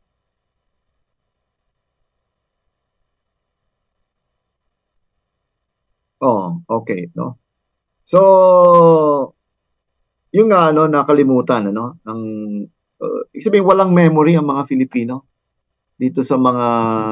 okay, no? So, yung nakalimutan, ng sabihin, walang memory ang mga Filipino dito sa mga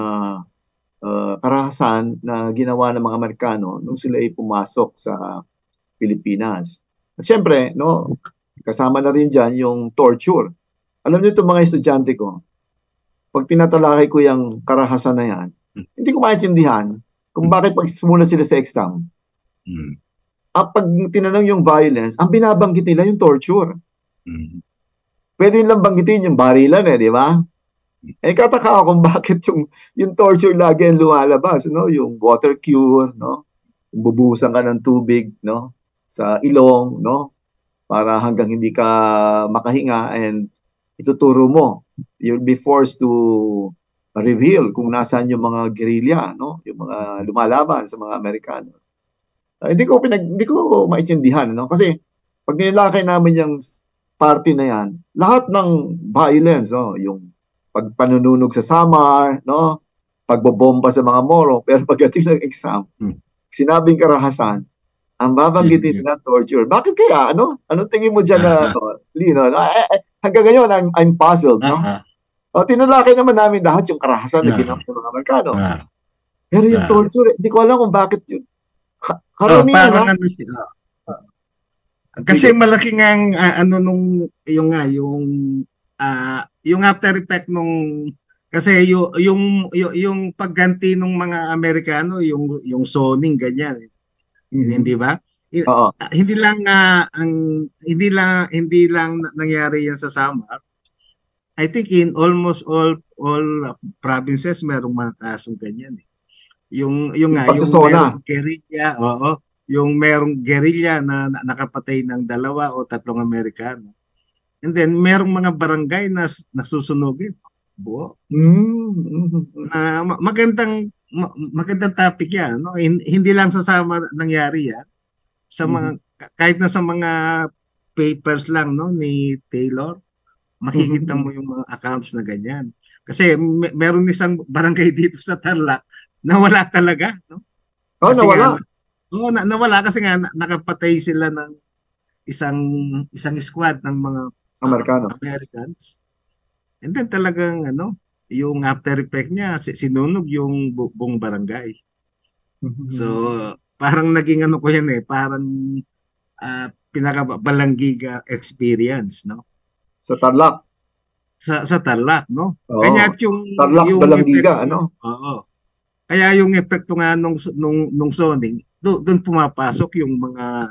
karahasan na ginawa ng mga Amerikano nung sila ay pumasok sa Pilipinas. At syempre, kasama na rin dyan yung torture. Alam niyo itong mga estudyante ko, pag tinatalakay ko yung karahasan na yan, hindi ko maintindihan kung bakit pag simula sila sa exam, pag tinanong yung violence, ang binabanggit nila yung torture. Pwede nilang banggitin yung barilan di ba? Kataka ako kung bakit yung torture lagi ang lumalabas, yung water cure, bubuhusan ka ng tubig, sa ilong, para hanggang hindi ka makahinga and ituturo mo. You'll be forced to reveal kung nasaan yung mga guerrilla, yung mga lumalaban sa mga Amerikano. Hindi ko maintindihan, kasi pag nilakay namin yung party na yan, lahat ng violence, yung pagpanununog sa Samar, pagbobomba sa mga moro, pero pagdating ng exam, sinabing karahasan, ang babanggitin nila torture. Bakit kaya? Anong tingin mo dyan Lino? Hanggang ngayon, I'm puzzled, tinalakay naman namin lahat yung karahasan na ginawa ng mga Amerikano. Pero yung torture, hindi ko alam kung bakit yun. Karamihan, Kasi Sige. malaki nga ang ano nung yung after effect nung kasi yung pagganti ng mga Amerikano yung zoning ganyan, hindi ba? Oo. Hindi lang hindi lang nangyari yan sa Samar. I think in almost all provinces merong mga kasong ganyan eh. Yung Pagsusona. merong guerrilla, oo, yung merong guerrilla na nakapatay ng 2 o 3 Amerikano. And then merong mga barangay na nasusunugin. Buo. Magandang topic yan, no? Hindi lang sa Samar nangyari yan. Sa mga kahit na sa mga papers lang, no, ni Taylor, makikita mo yung mga accounts na ganyan. Kasi meron isang barangay dito sa Tarlac na wala talaga, no? Oh, Kasi nawala. nawala kasi nga nakapatay sila ng isang squad ng mga Amerikano. Americans. And then talagang yung after effect niya sinunog yung buong barangay. So parang naging ko yan parang pinakabalanggiga experience, no? Sa Tarlac. Sa Tarlac, no? Oo. Kanya yung Tarlac's Balanggiga, epekto, oo. Kaya yung epekto nga nung zoning, doon pumapasok yung mga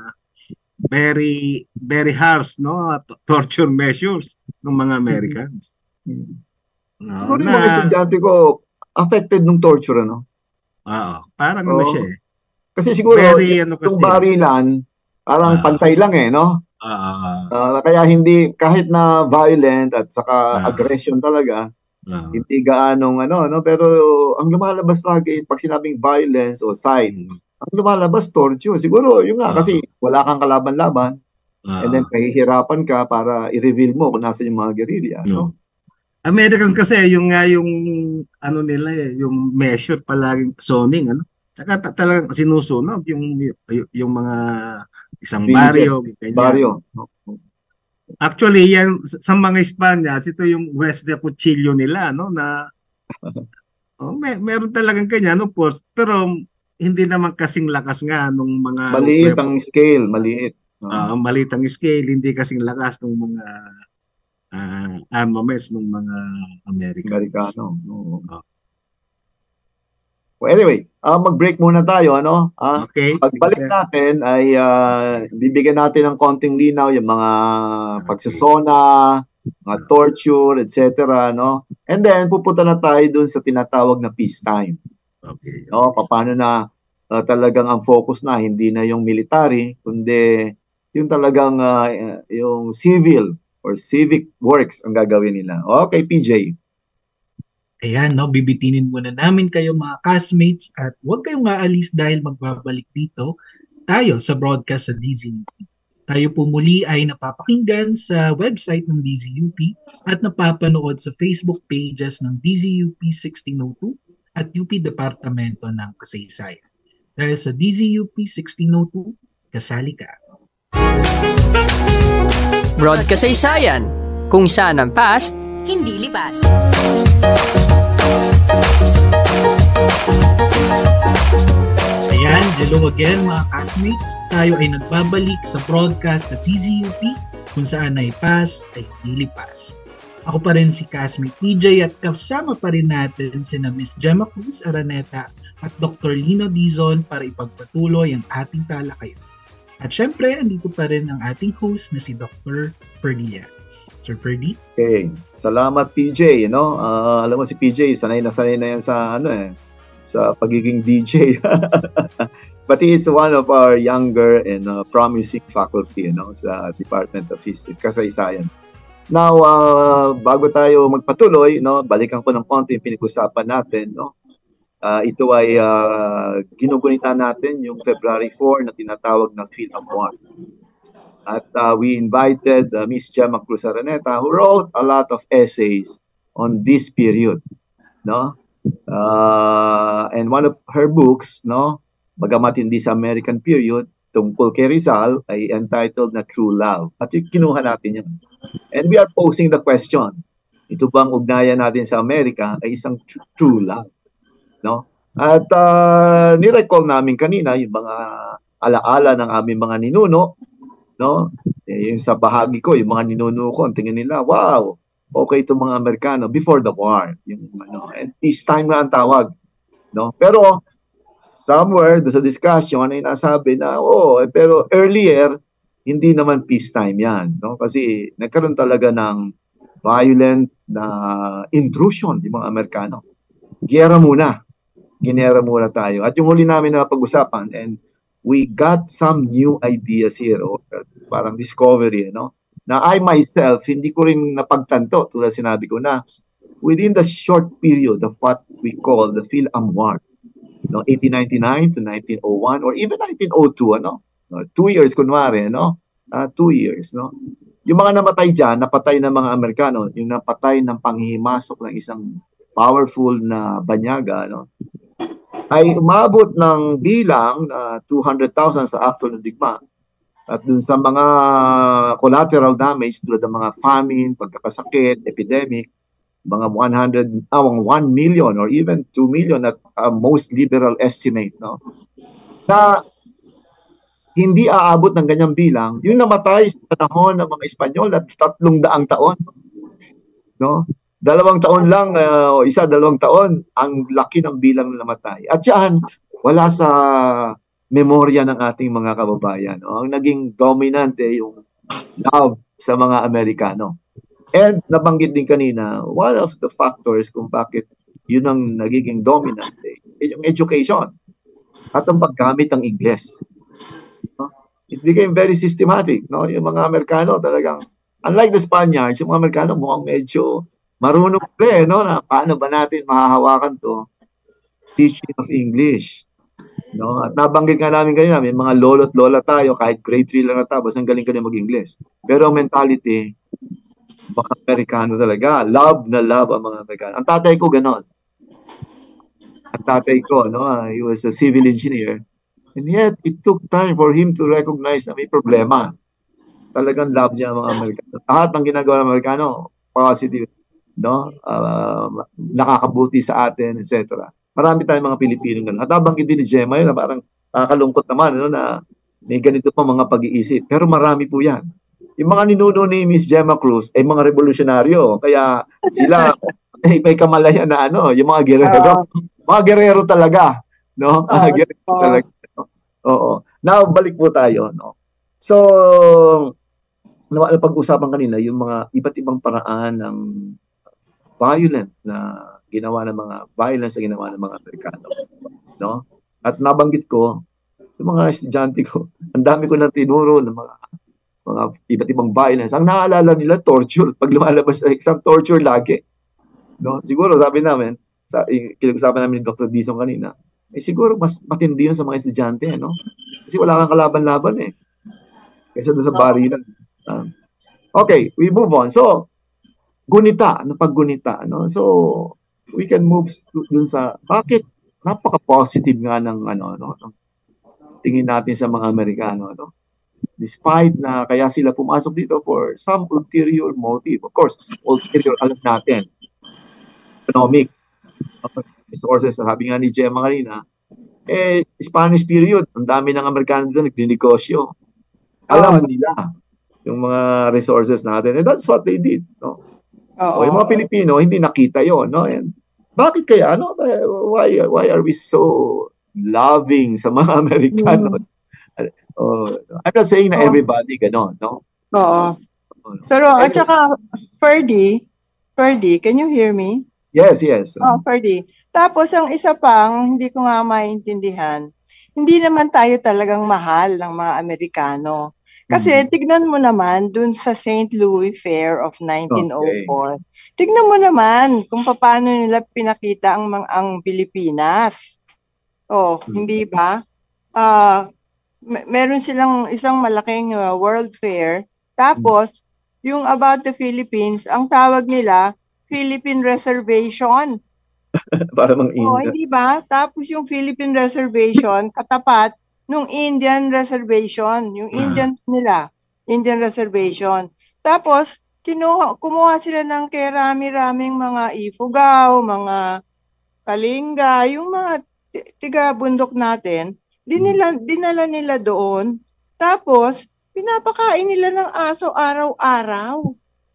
very very harsh, no, torture measures ng mga Americans. No, Siguro yung mga estudyante ko affected nung torture, ano? Oo, parang siya eh. Kasi siguro Very, yung barilan parang pantay lang no? Oo. Kaya hindi, kahit na violent at saka aggression talaga, hindi gaanong no? Pero ang lumalabas lagi, pag sinabing violence o sides, ang lumalabas torture. Siguro, yun nga, kasi wala kang kalaban-laban, and then pahihirapan ka para i-reveal mo kung nasa yung mga guerrilla, no? Americans kasi, yung nila yung measure palaging zoning, Tsaka talagang sinusunog yung mga isang baryo, ganyan. Baryo. Actually, yan sa mga Spaniards, ito yung West de Cuchillo nila, no, na meron talagang kanya, no, pero hindi naman kasing lakas nga nung mga maliit ang scale, maliit. Maliit ang scale, hindi kasing lakas ng mga armaments ng mga Amerikano. Well, anyway, mag-break muna tayo, Okay. Pagbalik natin ay bibigyan natin ng konting linaw yung mga pagsusona, mga torture, etc., no? And then pupunta na tayo dun sa tinatawag na peacetime. Okay. No, paano na talagang ang focus na hindi na yung military, kundi yung talagang yung civil or civic works ang gagawin nila. Okay, PJ. Ayan, no, bibitinin muna namin kayo mga classmates at huwag kayong aalis dahil magbabalik dito tayo sa broadcast sa DZUP. Tayo po muli ay napapakinggan sa website ng DZUP at napapanood sa Facebook pages ng DZUP 1602 at UP Departamento ng Kasaysayan. Dahil sa DZUP 1602, kasali ka. Broad Kasaysayan, kung saan ang past, Hindi lipas. Ayan, hello again mga classmates. Tayo ay nagbabalik sa broadcast sa DZUP kung saan ay pass ay nilipas. Ako pa rin si classmate PJ at kasama pa rin natin sina Miss Gemma Cruz Araneta at Dr. Lino Dizon para ipagpatuloy ang ating talakayan. At syempre, andito pa rin ang ating host na si Dr. Ferdy Yanes. Sir Ferdy? Okay. Salamat PJ, alam mo si PJ, sanay na yan sa sa pagiging DJ. But he is one of our younger and promising faculty, sa Department of History, Kasaysayan. Now, bago tayo magpatuloy, balikan ko ng konti yung pinag-usapan natin, ito ay ginugunita natin yung February 4 na tinatawag na Philham 1. At we invited Miss Gemma Cruz Araneta, who wrote a lot of essays on this period, and one of her books, bagamat hindi sa American period, tungkol kay Rizal, ay entitled na True Love. At kinuha natin yan. And we are posing the question, ito bang ugnayan natin sa Amerika ay isang true love? At nirecall namin kanina yung mga alaala ng aming mga ninuno, yung sa bahagi ko, yung mga ninuno ko, ang tingin nila, wow, okay itong mga Amerikano before the war. Yung, and peacetime nga ang tawag. No? Pero somewhere sa discussion ay nasabi na, pero earlier, hindi naman peacetime yan. No? Kasi nagkaroon talaga ng violent na intrusion yung mga Amerikano. Ginera muna tayo. At yung huli namin na pag-usapan, and we got some new ideas here, parang discovery, na I myself, hindi ko rin napagtanto, tulad sinabi ko na, within the short period of what we call the Phil-Am War, 1899 to 1901, or even 1902, 2 years, kunwari, 2 years, yung mga namatay dyan, napatay ng mga Amerikano, yung napatay ng panghihimasok ng isang powerful na banyaga, ay umabot ng bilang na 200,000 sa actual na digma. At dun sa mga collateral damage tulad ng mga famine, pagkakasakit, epidemic, mga 1 million or even 2 million at most liberal estimate, na hindi aabot ng ganyang bilang yung namatay sa panahon ng mga Espanyol at 300 taon. 2 taon lang, 2 taon, ang laki ng bilang na namatay. At yan, wala sa memorya ng ating mga kababayan. Ang naging dominante yung love sa mga Amerikano. And nabanggit din kanina, one of the factors kung bakit yun ang nagiging dominante, yung education at ang paggamit ng Ingles. It became very systematic. Yung mga Amerikano talagang, unlike the Spaniards, yung mga Amerikano mukhang medyo marunong na paano ba natin mahahawakan to teaching of English. At nabanggit nga namin kanina, may mga lolo't lola tayo, kahit grade 3 lang na tapos, ang galing ka na mag-English. Pero ang mentality, baka Amerikano talaga. Love na love ang mga Amerikano. Ang tatay ko ganon. Ang tatay ko, he was a civil engineer. And yet, it took time for him to recognize na may problema. Talagang love niya ang mga Amerikano. Lahat ng ginagawa ng Amerikano, positive. Nakakabuti sa atin, etc. Marami tayong mga Pilipino ganun. At nabanggit din ni Gemma yun, na parang nakakalungkot naman, na may ganito pa mga pag-iisip. Pero marami po yan. Yung mga ninuno ni Miss Gemma Cruz ay mga revolusyonaryo. Kaya sila may kamalayan na yung mga gerero. Mga gerero talaga. Mga gerero talaga. Oo. Now, balik po tayo. So, pag-usapan kanina, yung mga iba't ibang paraan ng violence na ginawa ng mga Amerikano. At nabanggit ko, yung mga estudyante ko, ang dami ko na tinuro ng mga iba't ibang violence. Ang naalala nila, torture. Pag lumalabas sa exam, torture lagi. Siguro, sabi namin, kinag-usapan namin ni Dr. Dizon kanina, siguro mas matindi yun sa mga estudyante, Kasi wala kang kalaban-laban kaysa doon sa barilan. Okay, we move on. So, gunita, paggunita, So, we can move dun sa, bakit napaka-positive nga ng, tingin natin sa mga Amerikano, Despite na kaya sila pumasok dito for some ulterior motive. Of course, ulterior, alam natin. Economic resources, sabi nga ni Gemma kanina, Spanish period, ang dami ng Amerikano dito nagninegosyo. Alam nila yung mga resources natin. And that's what they did. Yung mga Pilipino, hindi nakita yon. And bakit kaya? Why are we so loving sa mga Amerikano? I'm not saying na everybody ganon, Oo. Pero at saka, Ferdy, can you hear me? Yes. Ferdy. Tapos ang isa pang hindi ko nga maintindihan, hindi naman tayo talagang mahal ng mga Amerikano. Kasi tignan mo naman dun sa St. Louis Fair of 1904. Tignan mo naman kung paano nila pinakita ang Pilipinas. Hindi ba? Meron silang isang malaking World Fair. Tapos, yung about the Philippines, ang tawag nila, Philippine Reservation. Para mang India. Hindi ba? Tapos yung Philippine Reservation, katapat nung Indian Reservation. Yung Indian Reservation. Tapos, kumuha sila ng rami-raming mga Ifugao, mga Kalinga, yung mga tiga-bundok natin, dinala nila doon. Tapos, pinapakain nila ng aso araw-araw.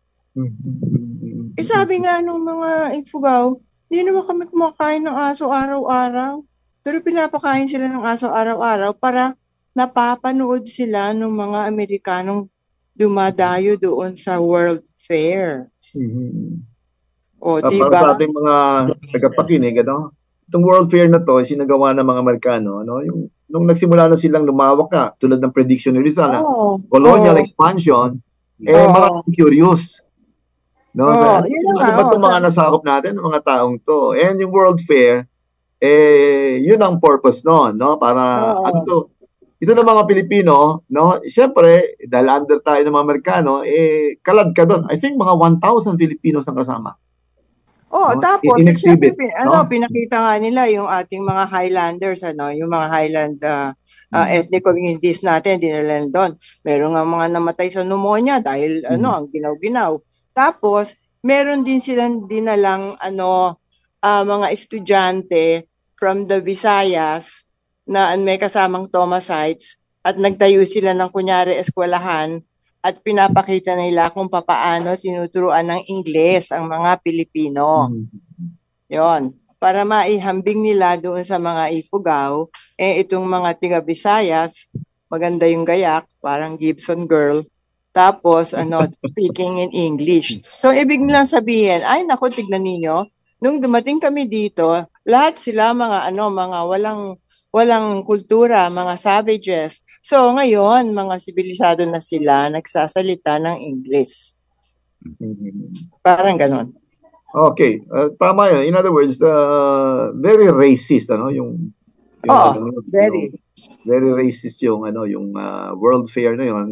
Sabi nga nung mga Ifugao, hindi naman kami kumakain ng aso araw-araw. Pero pinapakain sila ng aso araw-araw para napapanood sila ng mga Amerikanong dumadayo doon sa World Fair. O, Para diba? sa ating mga tagapakinig, ano? Itong World Fair na to, sinagawa ng mga Amerikano, ano? Yung nung nagsimula na silang lumawak na, tulad ng prediction ni Rizal, colonial expansion, maraming curious. No? Yun Ano nga, ba itong mga nasakop natin, ng mga taong to? And yung World Fair, yun ang purpose noon, no? Para, ano to? Ito ng mga Pilipino, no? Siyempre, dahil under tayo ng mga Amerikano, kalad ka doon. I think mga 1,000 Filipinos ang kasama. No? Tapos, In-exhibit, no? pinakita nga nila yung ating mga Highlanders, yung mga Highland ethnic communities natin, dinala doon. Meron nga mga namatay sa pneumonia dahil ang ginaw-ginaw. Tapos, meron din silang dinalang mga estudyante from the Visayas na may kasamang Thomasites at nagtayo sila ng kunyari eskwelahan at pinapakita nila kung papaano tinuturuan ng Ingles ang mga Pilipino. Yon, para maihambing nila doon sa mga Ifugao, itong mga tiga Visayas, maganda yung gayak, parang Gibson girl. Tapos speaking in English. So ibig nilang sabihin, ay nako, tignan niyo, nung dumating kami dito, lahat sila mga mga walang kultura, mga savages. So ngayon, mga sibilisado na sila, nagsasalita ng English. Parang ganon. Okay, tama yun. In other words, very racist, very. Very racist yung World Fair na yun.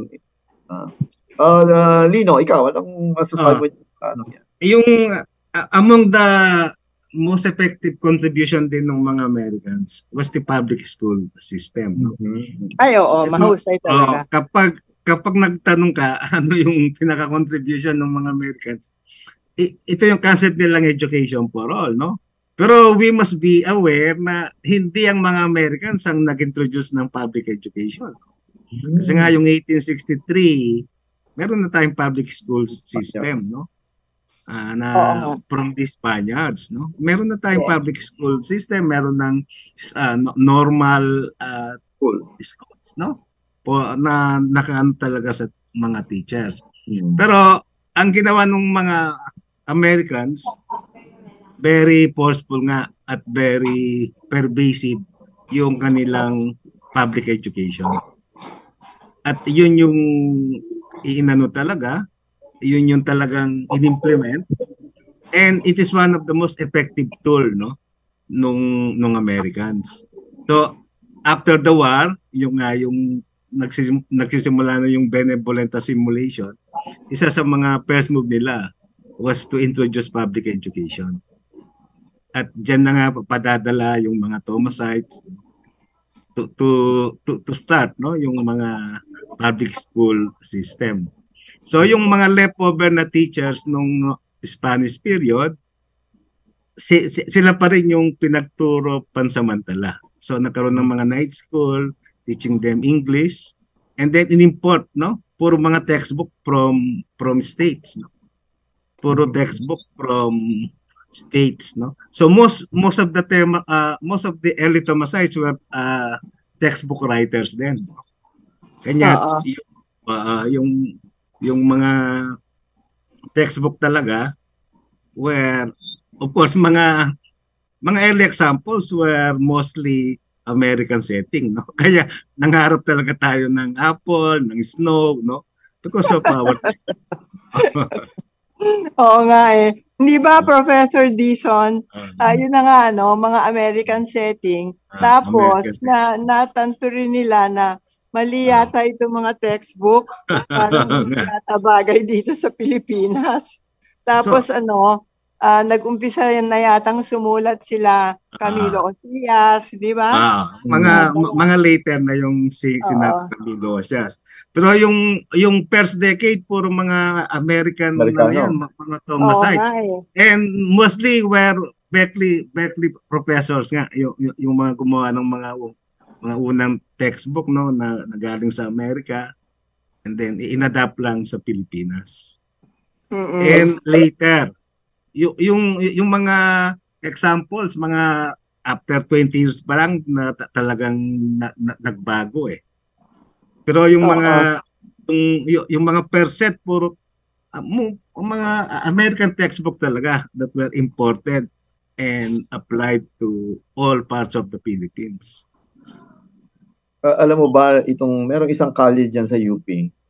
Lino, ikaw, anong masasabi mo? Yung among the most effective contribution din ng mga Americans was the public school system. Ay, oo, mahusay talaga. Kapag nagtanong ka, ano yung pinaka-contribution ng mga Americans, ito yung concept nilang education for all, no? Pero we must be aware na hindi ang mga Americans ang nag-introduce ng public education. Kasi nga yung 1863, meron na tayong public school system, no? From the Spaniards, no? Meron na tayong public school system, meron ng normal schools, no? Na nakaano talaga sa mga teachers. Pero ang ginawa ng mga Americans, very forceful nga at very pervasive yung kanilang public education. At yun yung iinano talaga, yun yung talagang in-implement, and it is one of the most effective tool, no, nung Americans. So after the war, yung nagsisimula na yung benevolent assimilation, isa sa mga first move nila was to introduce public education. At diyan na nga padadala yung mga Thomasites to start, no, yung mga public school system. So yung mga leftover na teachers nung Spanish period, sila pa rin yung pinagturo pansamantala. So nagkaroon ng mga night school, teaching them English, and then in-import, no, puro mga textbook from states, no. Puro textbook from states, no. So most of the early Thomasites were textbook writers then. Kanya yung mga textbook talaga were, of course, mga early examples were mostly American setting, no. Kaya nangarap talaga tayo ng apple, ng snow, no, because of our Oo nga eh. Hindi ba, Professor Dison, yun na nga, mga American setting. Tapos, natanto rin nila na mali yata itong mga textbook. Parang natabagay dito sa Pilipinas. Tapos, nag-umpisa na yatang sumulat sila Camilo Osias, di ba? Mga later na yung si Camilo Osias. Pero yung first decade puro mga American na yan, mga Thomasites. And mostly were Berkeley professors nga, yung mga gumawa ng mga unang textbook, no, na galing sa Amerika. and then inadapt lang sa Pilipinas. Mm-mm. And later, yung mga examples, mga after 20 years pa lang na talagang nagbago eh. Pero yung Oo. mga yung mga per set puro mga American textbook talaga that were imported and applied to all parts of the Philippines. Alam mo ba, merong isang kalye dyan sa UP.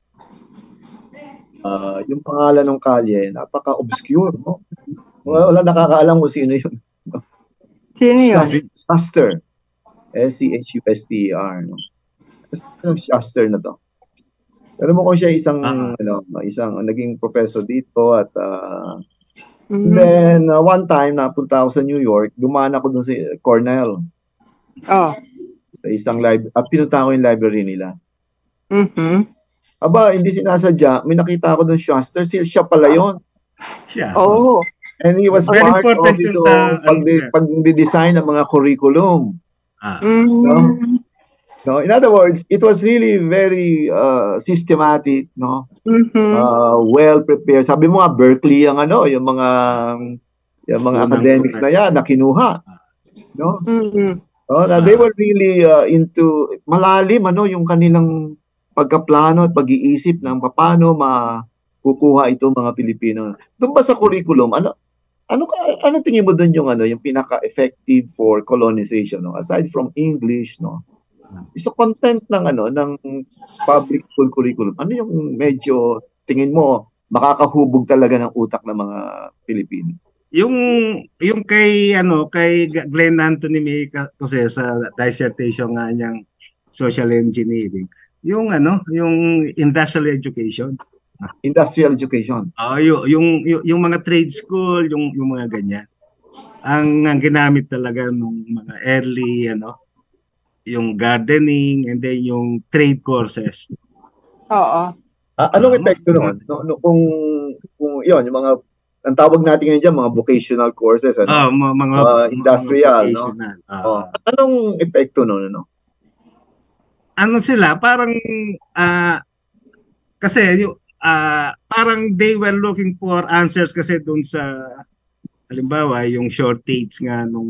Yung pangalan ng kalye, napaka-obscure, no? Wala nakakaalam kung sino yun. Sino yun? Shuster. Schuster, no? Shuster na to. Alam mo kung siya isang naging professor dito at then one time napunta ako sa New York, dumaan ako dun sa Cornell. Oh. Sa isang library at pinunta ko yung library nila. Mhm. Aba, hindi sinasadya, may nakita ako dun Shuster, siya pala yun. Siya. Oh. And he was Very part of important yun sa pag-design ng mga curriculum. Mhm. No, in other words, it was really very systematic, no? Mhm. Well prepared. Sabi mo nga Berkeley yung mga academics na yan na kinuha, no? Mhm. They were really into malalim yung kanilang pagkaplano at pag-iisip ng paano makukuha itong mga Pilipino. Doon ba sa curriculum, ano tingin mo doon yung pinaka-effective for colonization, no? Aside from English, no? Isa content ng public school curriculum. Ano yung medyo tingin mo makakahubog talaga ng utak ng mga Pilipino? Yung kay Glenn Anthony May kasi sa dissertation nga niyang social engineering, yung industrial education. Industrial education. Yung mga trade school, yung mga ganyan. Ang ginamit talaga nung mga early yung gardening and then yung trade courses. Oo. Anong epekto noon? Kung yun, yung mga ang tawag natin ngayon dyan, mga vocational courses, mga industrial, no? Anong epekto noon, no? Ano sila, parang kasi parang they were looking for answers kasi doon sa halimbawa yung shortage nga nung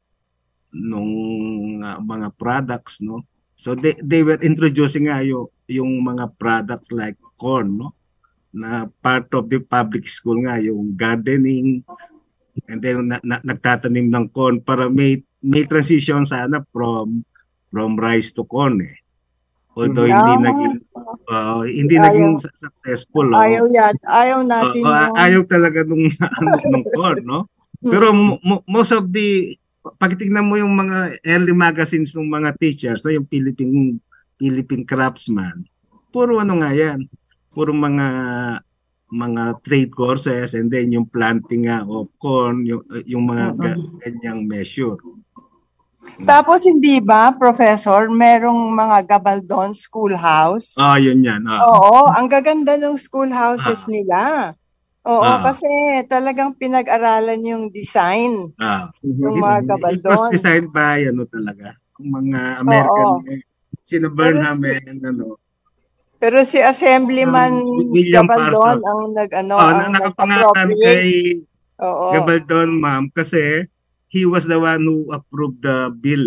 mga products, no? So they were introducing nga yung mga products like corn, no? Na part of the public school nga yung gardening and then nagtatanim ng corn para may transition sana from rice to corn eh. Although hindi naging successful. Ayaw natin yung ayaw talaga nung corn, no? Pero most of the pagtingnan mo yung mga early magazines ng mga teachers, no, yung Philippine Craftsman, puro nga yan, puro mga trade courses and then yung planting of corn, yung mga ganyang measure. Tapos hindi ba, Professor, merong mga Gabaldon schoolhouse? Yun yan. Oo, ang gaganda ng schoolhouses nila. Oo, kasi talagang pinag-aralan yung design ng mga Gabaldon. It was designed by talaga, mga American, sino Burnham and Pero si Assemblyman William Gabaldon Parsons ang nakapangalan kay Gabaldon, ma'am, kasi he was the one who approved the bill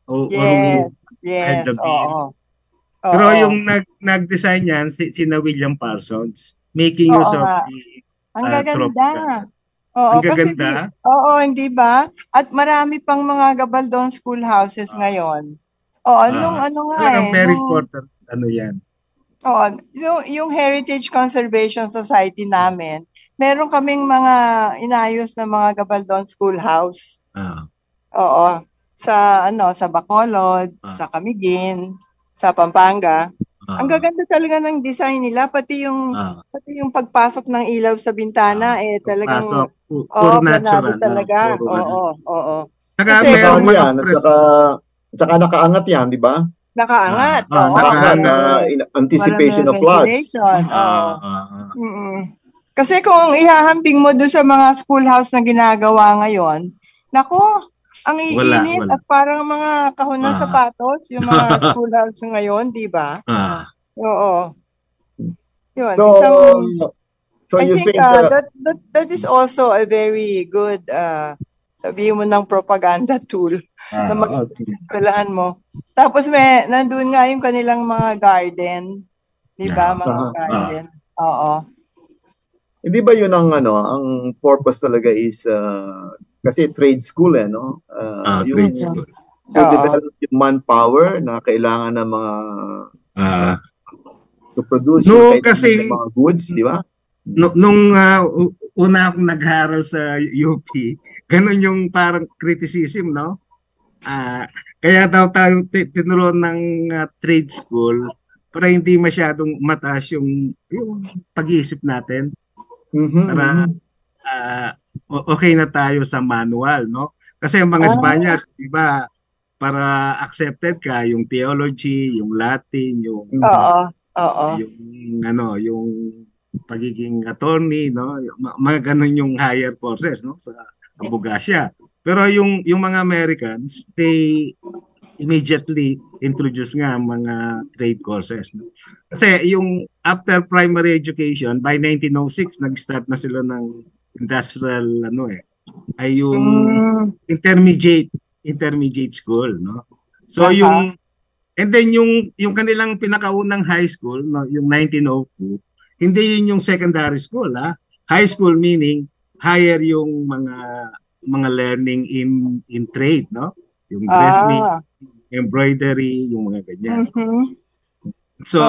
Yes, the bill. Pero yung nag-design yan, sina William Parsons, making use of the ang gaganda. Ang gaganda. Hindi ba? At marami pang mga Gabaldon schoolhouses ngayon. Very important yan. Yung Heritage Conservation Society namin, meron kaming mga inayos na mga Gabaldon schoolhouse. Sa Bacolod, sa Camiguin, sa Pampanga. Ang gaganda talaga ng design nila, pati yung pagpasok ng ilaw sa bintana talagang natural talaga. Kasi saka nakaangat yan, di ba? Nakaangat. Anticipation of floods. Kasi kung ihahambing mo doon sa mga schoolhouse na ginagawa ngayon, nako, ang iinit at parang mga kahon ng sapatos, yung mga schoolhouse ngayon, di ba? Oo. Yun, So, I you think think that is also a very good sabihin mo ng propaganda tool na mag-eskwelahan mo. Tapos nandun nga yung kanilang mga garden, di ba? Mga garden. Oo. hindi ba yun ang purpose talaga is kasi trade school no? Trade school. To develop yung manpower na kailangan ng mga to produce yung mga goods, di ba? Nung una akong nag-aaral sa UP, ganun yung parang criticism, no? Kaya daw tayo tinuruan ng trade school para hindi masyadong mataas yung pag-iisip natin. Para okay na tayo sa manual, no? Kasi ang mga Spaniards, di ba, para accepted ka, yung theology, yung Latin, yung yung pagiging attorney, no? Mga ganun yung higher courses, no, sa abogasya. Pero yung mga Americans, they immediately introduce nga mga trade courses, no? Kasi yung after primary education by 1906 nag-start na sila ng industrial ay yung intermediate school, no? So and then yung kanilang pinakaunang high school, no, yung 1902, hindi yun yung secondary school, High school meaning higher yung mga learning in trade, no? Yung dressmaking, embroidery, yung mga ganyan. So,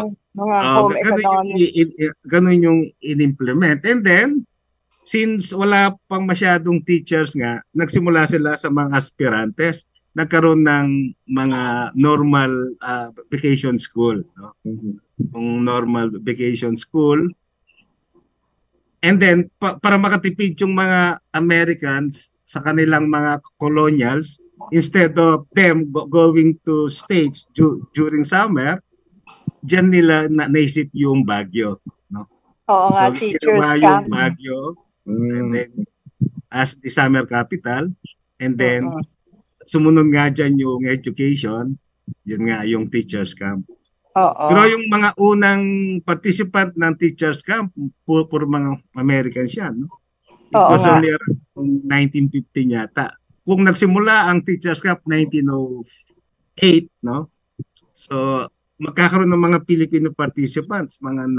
ganun yung in-implement. And then, since wala pang masyadong teachers nga, nagsimula sila sa mga aspirantes, nagkaroon ng mga normal vacation school, no? Yung normal vacation school. And then, para makatipid yung mga Americans sa kanilang mga colonials, instead of them going to States during summer, dyan nila naisip yung Baguio, no? Oo nga, teachers camp. Yung Baguio, and then as the summer capital, and then sumunod nga dyan yung education, yun nga yung teachers camp. Pero yung mga unang participant ng teachers camp, puro mga Americans yan, no? It was only around 1915 yata. Kung nagsimula ang teachers camp 1908, no? So magkakaroon ng mga Filipino participants mga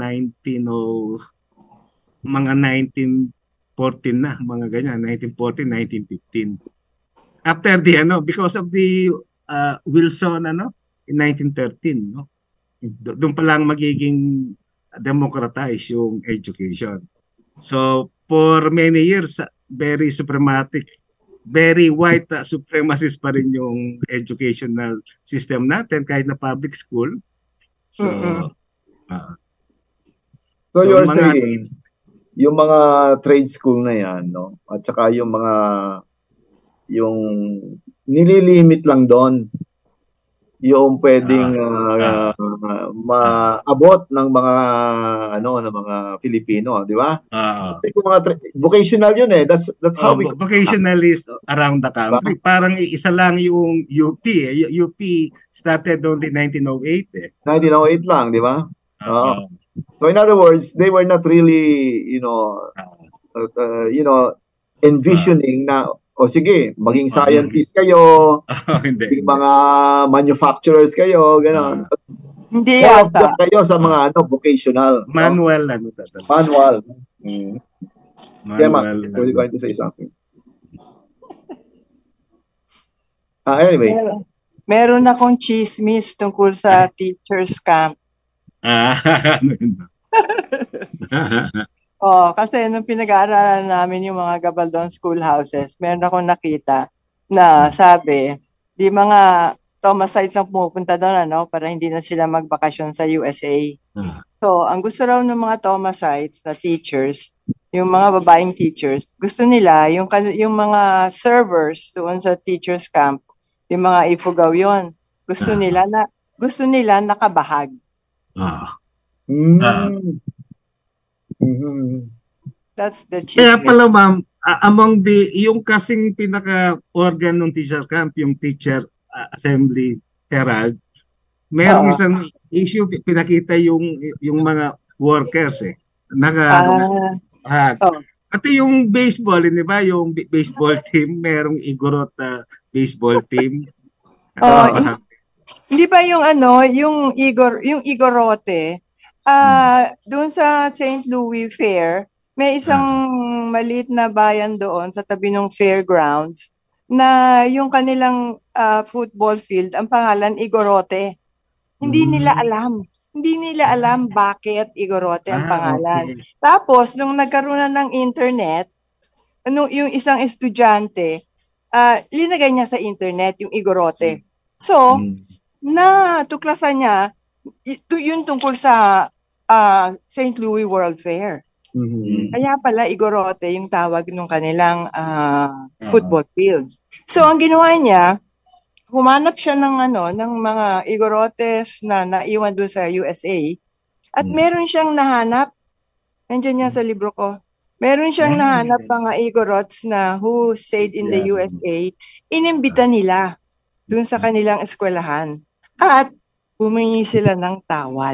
1914 na, mga ganyan, 1914, 1915. After because of the Wilson in 1913, no? Doon pa lang magiging democratize yung education. So for many years, very suprematic, very white supremacist pa rin yung educational system natin kahit na public school. So, so you're saying, yung mga trade school na yan, no? At saka yung nililimit lang doon yung pwedeng maabot ng mga ng mga Filipino, di ba? Yung mga vocational yun that's how vocational is around the country. Parang isa lang yung UP UP started only 1908 1908 lang, di ba? So in other words, they were not really envisioning na sige, maging scientist kayo, maging mga manufacturers kayo, gano'n. Hindi yata. Kayo sa mga vocational. Manual, Manual. Manual. Were you going to say something? Anyway. Meron akong chismis tungkol sa teachers camp. Kasi nung pinag-aaralan namin yung mga Gabaldon schoolhouses, meron akong nakita na sabi, di mga Thomasites ang pumupunta doon, para hindi na sila magbakasyon sa USA. So, ang gusto raw ng mga Thomasites na teachers, yung mga babaeng teachers, gusto nila, yung mga servers doon sa teachers camp, yung mga Ifugao yun, gusto nila nakabahag. That's the chismis. Kaya pala ma'am, among yung kasing pinaka-organ ng teacher camp, yung teacher assembly herald, merong isang issue, pinakita yung mga workers eh. Ah, oh. Pati yung baseball, di ba? Yung baseball team, merong Igorot baseball team. Oh, hindi ba yung yung Igorote, doon sa St. Louis Fair, may isang maliit na bayan doon sa tabi ng fairgrounds na yung kanilang football field, ang pangalan Igorote. Hindi nila alam. Hindi nila alam bakit Igorote ang pangalan. Okay. Tapos, nung nagkaroon na ng internet, yung isang estudyante, linagay niya sa internet yung Igorote. So, natuklasan niya, yun tungkol sa St. Louis World Fair. Kaya pala Igorote yung tawag ng kanilang football field. So, ang ginawa niya, humanap siya ng mga Igorotes na naiwan doon sa USA at meron siyang nahanap, nandiyan yan sa libro ko, meron siyang nahanap mga Igorots na who stayed in the USA, inimbita nila doon sa kanilang eskwelahan at humingi sila ng tawad.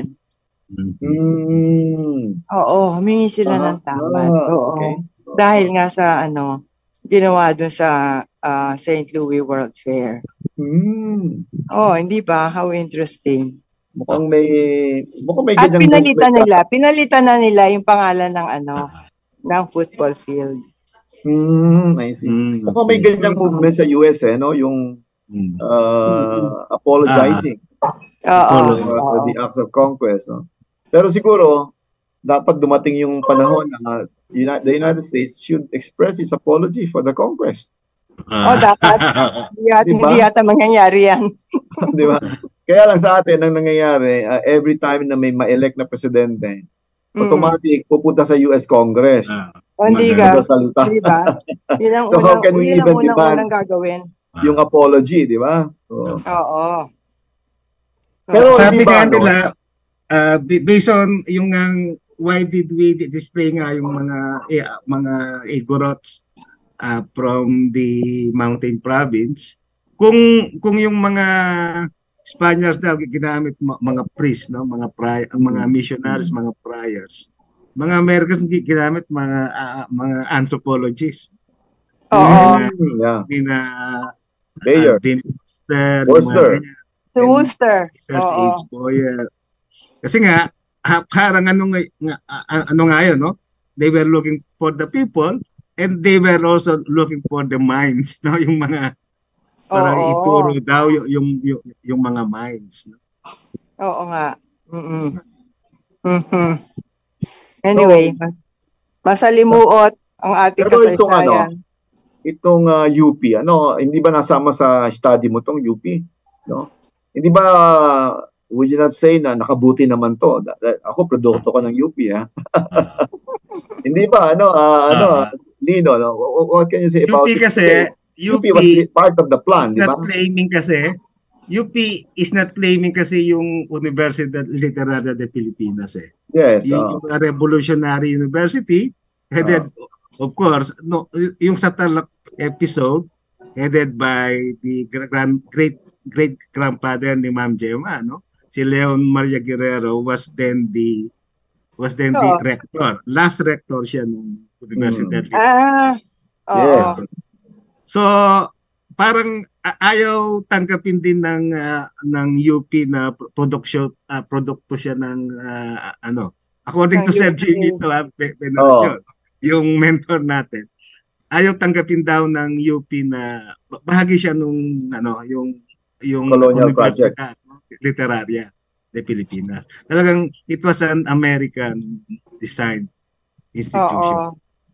Oo, humingi sila ng tawad. Oo. Okay. Dahil nga sa ginawa doon sa St. Louis World Fair. Oh, hindi ba? How interesting. Mukhang may At ganyang pinalitan na nila yung pangalan ng ng football field. I see. Mukhang may ganyang movement sa US no, yung apologizing for the acts of conquest, no? Pero siguro dapat dumating yung panahon na the United States should express its apology for the conquest. Dapat. Hindi yata mangyayari yan. Di ba? Kaya lang sa atin, ang nangyayari, every time na may ma-elect na presidente, automatic pupunta sa US Congress. Hindi ka. Salita. Di ba? So how can we even demand yung apology, di ba? Oo. Pero sabi nga nila, based on yung why did we display nga yung mga Igorots from the mountain province, kung yung mga Spaniards daw ginamit mga priests, no, mga missionaries, mga friars, mga Americans ginamit mga anthropologists. Bayer, Worcester. Kasi nga parang ano nga yun, no? They were looking for the people and they were also looking for the minds, no? Yung mga parang ituro daw yung mga minds, no? Oo nga. Anyway, masalimuot ang ating kasaysayan. Itong UP, hindi ba nasama sa study mo tong UP, no? Hindi ba would you not say na nakabuti naman to? Ako produkto ko ng UP, ha. Hindi ba Lino, no? What can you say about UP kasi UP was part of the plan, di ba? UP is not claiming kasi yung Universidad Literaria de Pilipinas eh. Yes. Yung Revolutionary University headed of course yung sa Tarlac episode headed by the great grandfather ni Ma'am Gemma, no? Si Leon Maria Guerrero was then the rector. Last rector siya ng Universidad. Yes. So parang ayaw tanggapin din ng UP na produkto siya ng according to Sir Jimmy yung mentor natin. Ayaw tanggapin daw ng UP na bahagi siya nung yung colonial project literaria de Pilipinas. Talagang it was an American designed institution.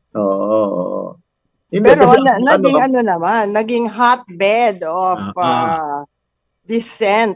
Pero naging hotbed of dissent.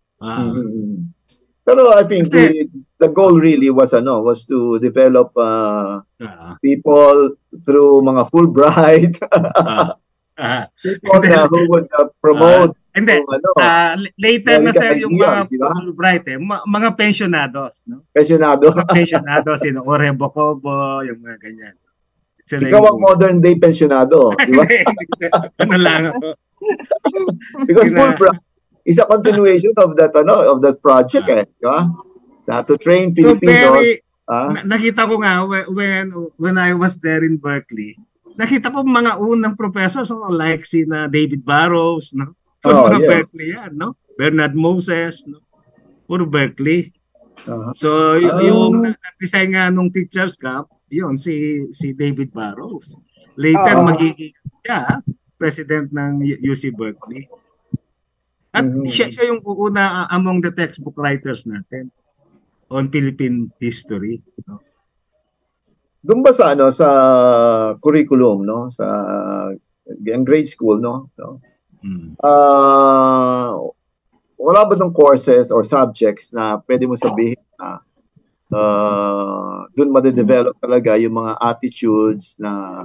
Pero I think the goal really was to develop people through mga Fulbright, people who would promote. Later na sir yung mga Fulbright mga pensionados, no? Pensionados, Ore Bocobo, yung mga ganyan. Ikaw ang modern day pensionado, di ba? Ano lang ako. Because Fulbright is a continuation of that project, di ba? To train Filipinos Nakita ko nga when I was there in Berkeley, nakita ko mga unang professors like si na David Burrows, no? Puro mga yes. Berkeley yan, no? Bernard Moses, no? Puro Berkeley. Uh-huh. So yung nag-design nga nung Teachers Camp, yun si David Burrows. Later magiging siya president ng UC Berkeley. At siya yung una among the textbook writers natin on Philippine history. No? Doon ba sa sa curriculum, no? Sa grade school, no? Wala ba ng courses or subjects na pwede mo sabihin na doon ma-develop talaga yung mga attitudes na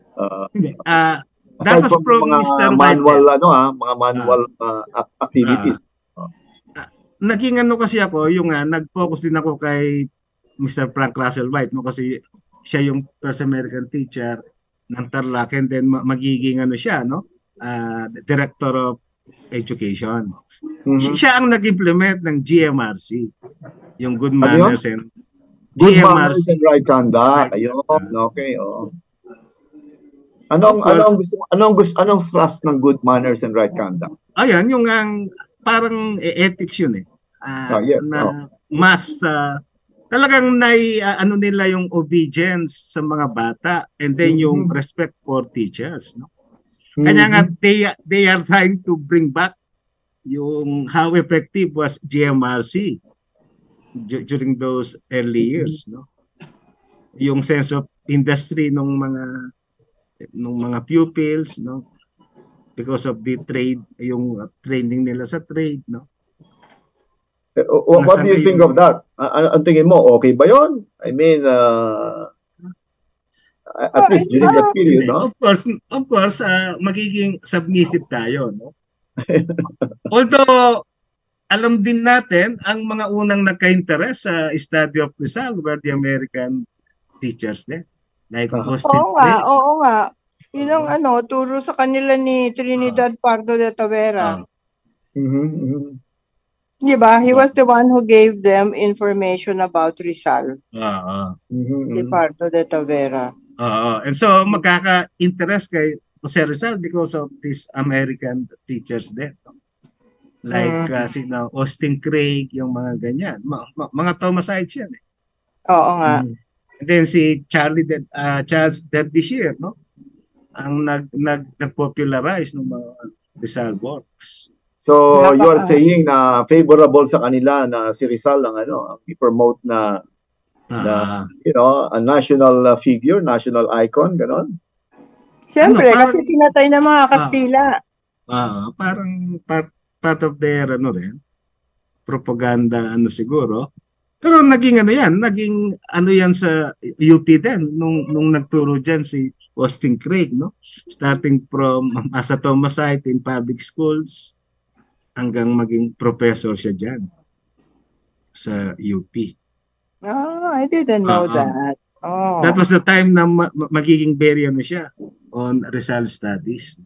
that was from mga Mr. manual Whitehead. Mga manual activities. Naging kasi ako, yung nag-focus din ako kay Mr. Frank Russell White, no, kasi siya yung first American teacher ng Tarlac, and then magiging siya, no, Director of Education. Siya ang nag-implement ng GMRC, yung Good Manners and Good Manners and Right Conduct. Ayun, okay, oo. Anong thrust ng Good Manners and Right Conduct? Ayan, yung parang ethics yun mas talagang nila yung obedience sa mga bata, and then yung respect for teachers, no? Kanya nga they are trying to bring back yung how effective was GMRC during those early years, no? Yung sense of industry nung mga pupils, no? Because of the trade, yung training nila sa trade, no? What do you think of that? Ang tingin mo, okay ba yun? I mean, at least during that period, no? Of course, magiging submissive tayo, no? Although, alam din natin, ang mga unang nagka-interest sa study of Rizal were the American teachers din. Like Austin Clay. Oo nga. Yun ang turo sa kanila ni Trinidad Pardo de Tavera. Diba? He was the one who gave them information about Rizal. Si Pardo de Tavera. And so, magkaka-interest kay Jose Rizal because of these American teachers din. Like sino Austin Craig, yung mga ganyan. Mga Thomasites yan. Oo nga. And then si Charles Derbyshire, no? Ang nag-popularize ng mga Rizal works. So you're saying na favorable sa kanila na si Rizal ang i-promote na a national figure, national icon, ganon? Siyempre, kasi sinatay ng mga Kastila. Parang part of their propaganda siguro. Pero naging yan sa UP din nung nagturo diyan si Austin Craig, no? Starting from as a Thomasite in public schools hanggang maging professor siya diyan sa UP. I didn't know that. That was the time na magiging very siya on Rizal studies.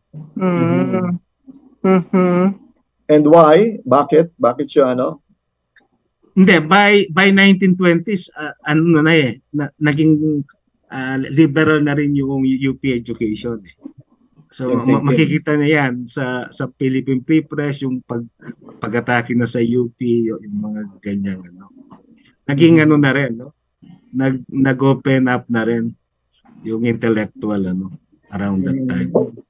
And why? Bakit siya Hindi, by 1920s, naging liberal na rin yung UP education. So, makikita na yan sa Philippine Free Press, yung pag-atake na sa UP, yung mga ganyan. Naging na rin, no? Nag-open up na rin yung intellectual around that time.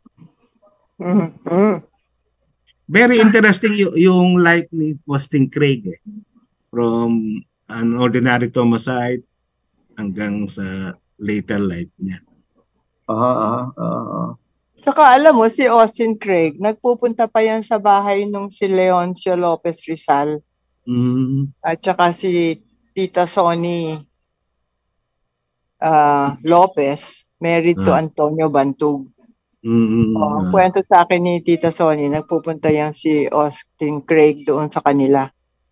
Very interesting yung life ni Austin Craig. From an ordinary Thomasite hanggang sa later life niya. Tsaka alam mo, si Austin Craig, nagpupunta pa yan sa bahay nung si Leoncio Lopez Rizal. At saka si Tita Sonny Lopez, married to Antonio Bantug. Ang kwento sa akin ni Tita Sonny, nagpupunta yan si Austin Craig doon sa kanila.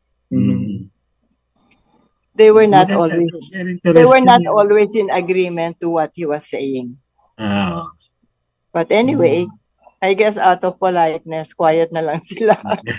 They were not always in agreement to what he was saying. But anyway, I guess out of politeness, quiet na lang sila.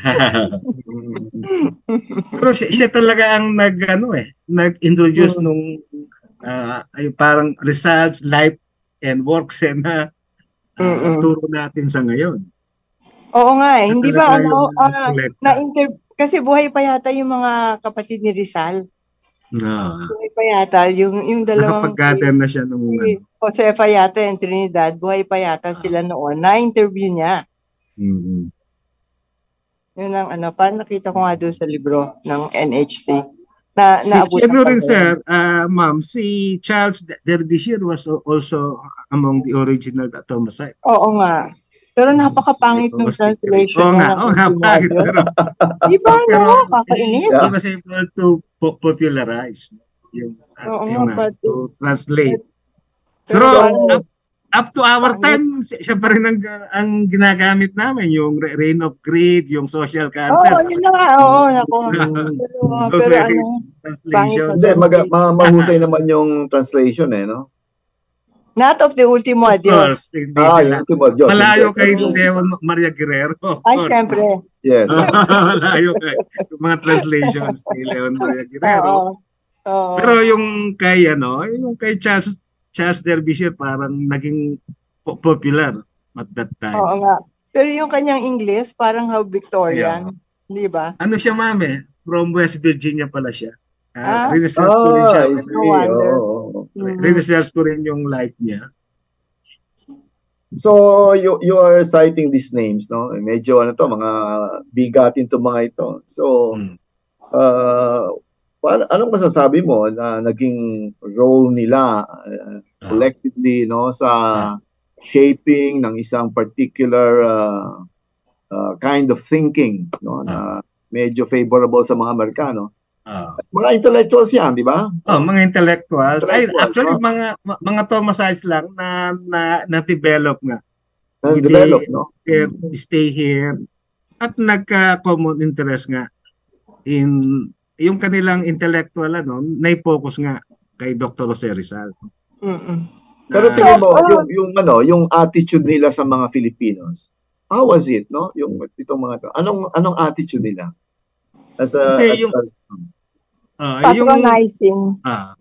Pero siya talaga ang nag-introduce nung ay parang results, life, and works na turo natin sa ngayon. Oo nga eh. Hindi ba kasi buhay pa yata yung mga kapatid ni Rizal. No. Buhay pa yata yung dalawang Nakapag-gather na siya nung Josefa yata and Trinidad, buhay pa yata sila noon. Na-interview niya. Mm-hmm. Yun ang parang nakita ko nga doon sa libro ng NHC. Ano rin sir, ma'am, si Charles Derbyshire was also among the original Thomasite. Oo nga. Pero napakapangit ng translation. Oo nga, pangit. Di ba kakainis? He was able to popularize yung to translate. Pero up to our time, siya pa rin ang ginagamit namin, yung Reign of Greed, yung Social Cancer. Oo, yun na nga. Oo, naku. Pero translation. Hindi, mahusay naman yung translation no? Not of the Ultimo Adios. Yung Ultimo Adios. Malayo kay Leon Maria Guerrero. Ay, syempre. Yes. Malayo kay mga translations ni Leon Maria Guerrero. Pero yung kay Charles Derbyshire parang naging popular at that time. Oo nga. Pero yung kanyang English parang how Victorian, di ba? Ano siya, ma'am? From West Virginia pala siya. Research ko rin siya. Research ko rin yung life niya. So you are citing these names, no? Medyo mga bigatin to mga ito. So anong masasabi mo na naging role nila collectively sa shaping ng isang particular kind of thinking na medyo favorable sa mga Amerikano? Mga intellectuals yan, di ba? Mga intellectuals. Actually, mga Thomasites lang na develop nga. Na-develop, no? Stay here. At nagka-common interest nga in yung kanilang intellectual na-focus nga kay Dr. Jose Rizal. Pero tingin mo, yung attitude nila sa mga Filipinos, how was it, no? Yung itong mga to. Anong attitude nila? Patronizing.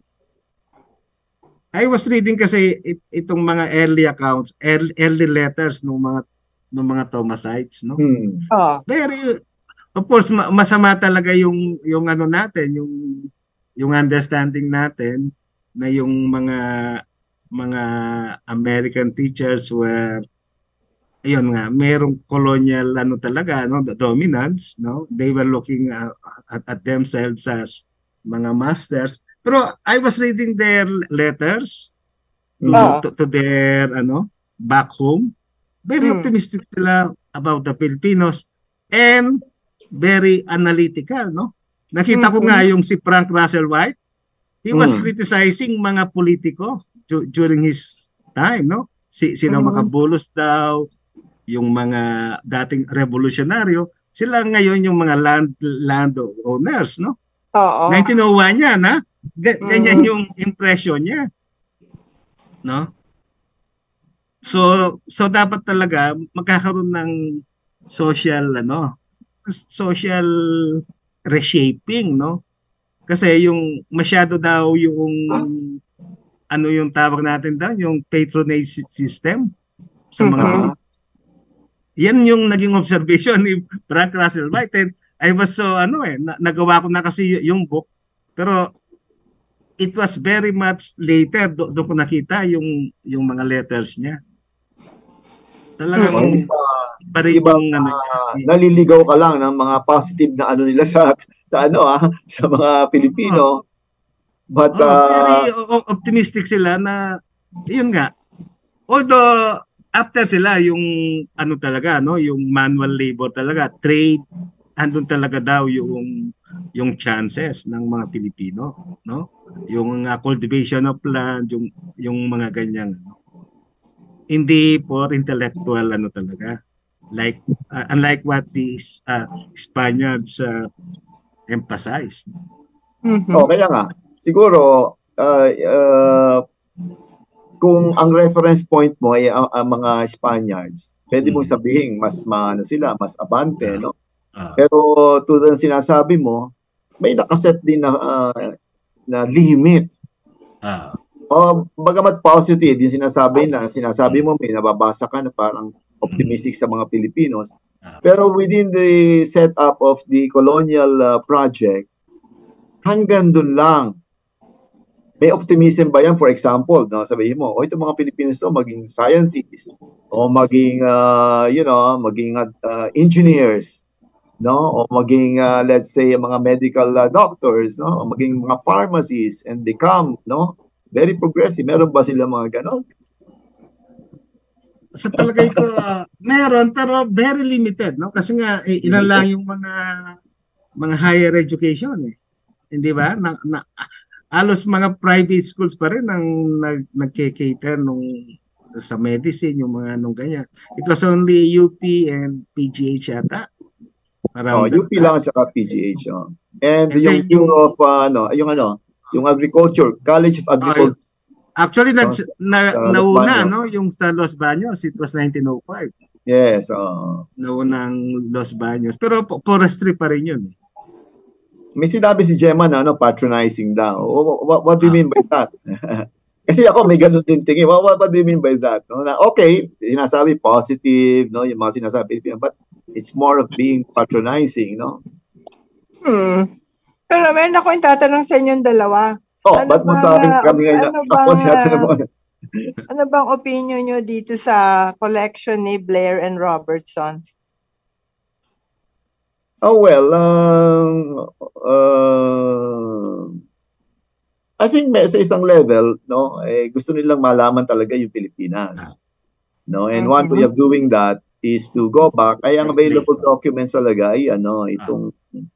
I was reading kasi itong mga early accounts, early letters ng mga Thomasites, no? Very, of course, masama talaga yung natin, yung understanding natin na yung mga American teachers were merong colonial talaga, dominance, no? They were looking at themselves as mga masters. Pero I was reading their letters to their back home. Very optimistic sila about the Filipinos and very analytical, no? Nakita ko nga yung si Frank Russell White. He was criticizing mga politiko during his time, no? Sino makabulos daw, yung mga dating revolusyonaryo, sila ngayon yung mga land owners, no? 1901 yan, ha? Ganyan yung impression niya. No? So dapat talaga magkakaroon ng social reshaping, no? Kasi yung masyado daw yung yung tawag natin daw, yung patronage system sa mga yan yung naging observation ni Frank Russell White. And I was so nagawa ko na kasi yung book, pero it was very much later doon ko nakita yung mga letters niya. Talagang naliligaw ka lang ng mga positive na nila sa mga Pilipino. But very optimistic sila na yun nga. Although after sila yung talaga, no, yung manual labor talaga, trade, andun talaga daw yung chances ng mga Pilipino, no? Yung cultivation of land, yung mga ganyan, hindi for intellectual talaga. Like unlike what these Spaniards emphasized. Kaya nga siguro kung ang reference point mo ay ang mga Spaniards, Pwede mong sabihin mas maano sila, mas abante, no? Ah. Pero tulad ng sinasabi mo, may nakaset din na limit. Ah. Bagamat positive yung sinasabi mo, may nababasa ka na parang optimistic sa mga Pilipinos. Pero within the setup of the colonial project, hanggang dun lang. May optimism ba yan? For example, no, sabihin mo, itong mga Pilipinos to maging scientists o maging maging engineers, no, o maging let's say mga medical doctors, no, o maging mga pharmacists, and become, no, very progressive. Meron ba sila mga ganon? Sa palagay ko, meron, pero very limited, no? Kasi nga, ilan lang yung mga higher education, eh. Hindi ba? Halos mga private schools pa rin ang nagke-cater sa medicine, yung mga nung ganyan. It was only UP and PGH yata. UP lang at saka PGH. And yung Bureau of yung Agriculture, College of Agriculture. Actually, nauna, no? Yung sa Los Baños, it was 1905. Yes. Naunang Los Baños. Pero forestry pa rin yun. May sinabi si Gemma na patronizing daw. What do you mean by that? Kasi ako may ganun din tingin. What do you mean by that? No? Na, okay, sinasabi positive, no, yung mga sinasabi, but it's more of being patronizing, no? Pero meron ako yung tatanong sa inyong dalawa. Ba't mo sa akin kami ngayon? Ano bang opinion nyo dito sa collection ni Blair and Robertson? I think sa isang level, no, gusto nilang malaman talaga yung Pilipinas. No, and one way of doing that is to go back. Ay ang available documents talaga ay itong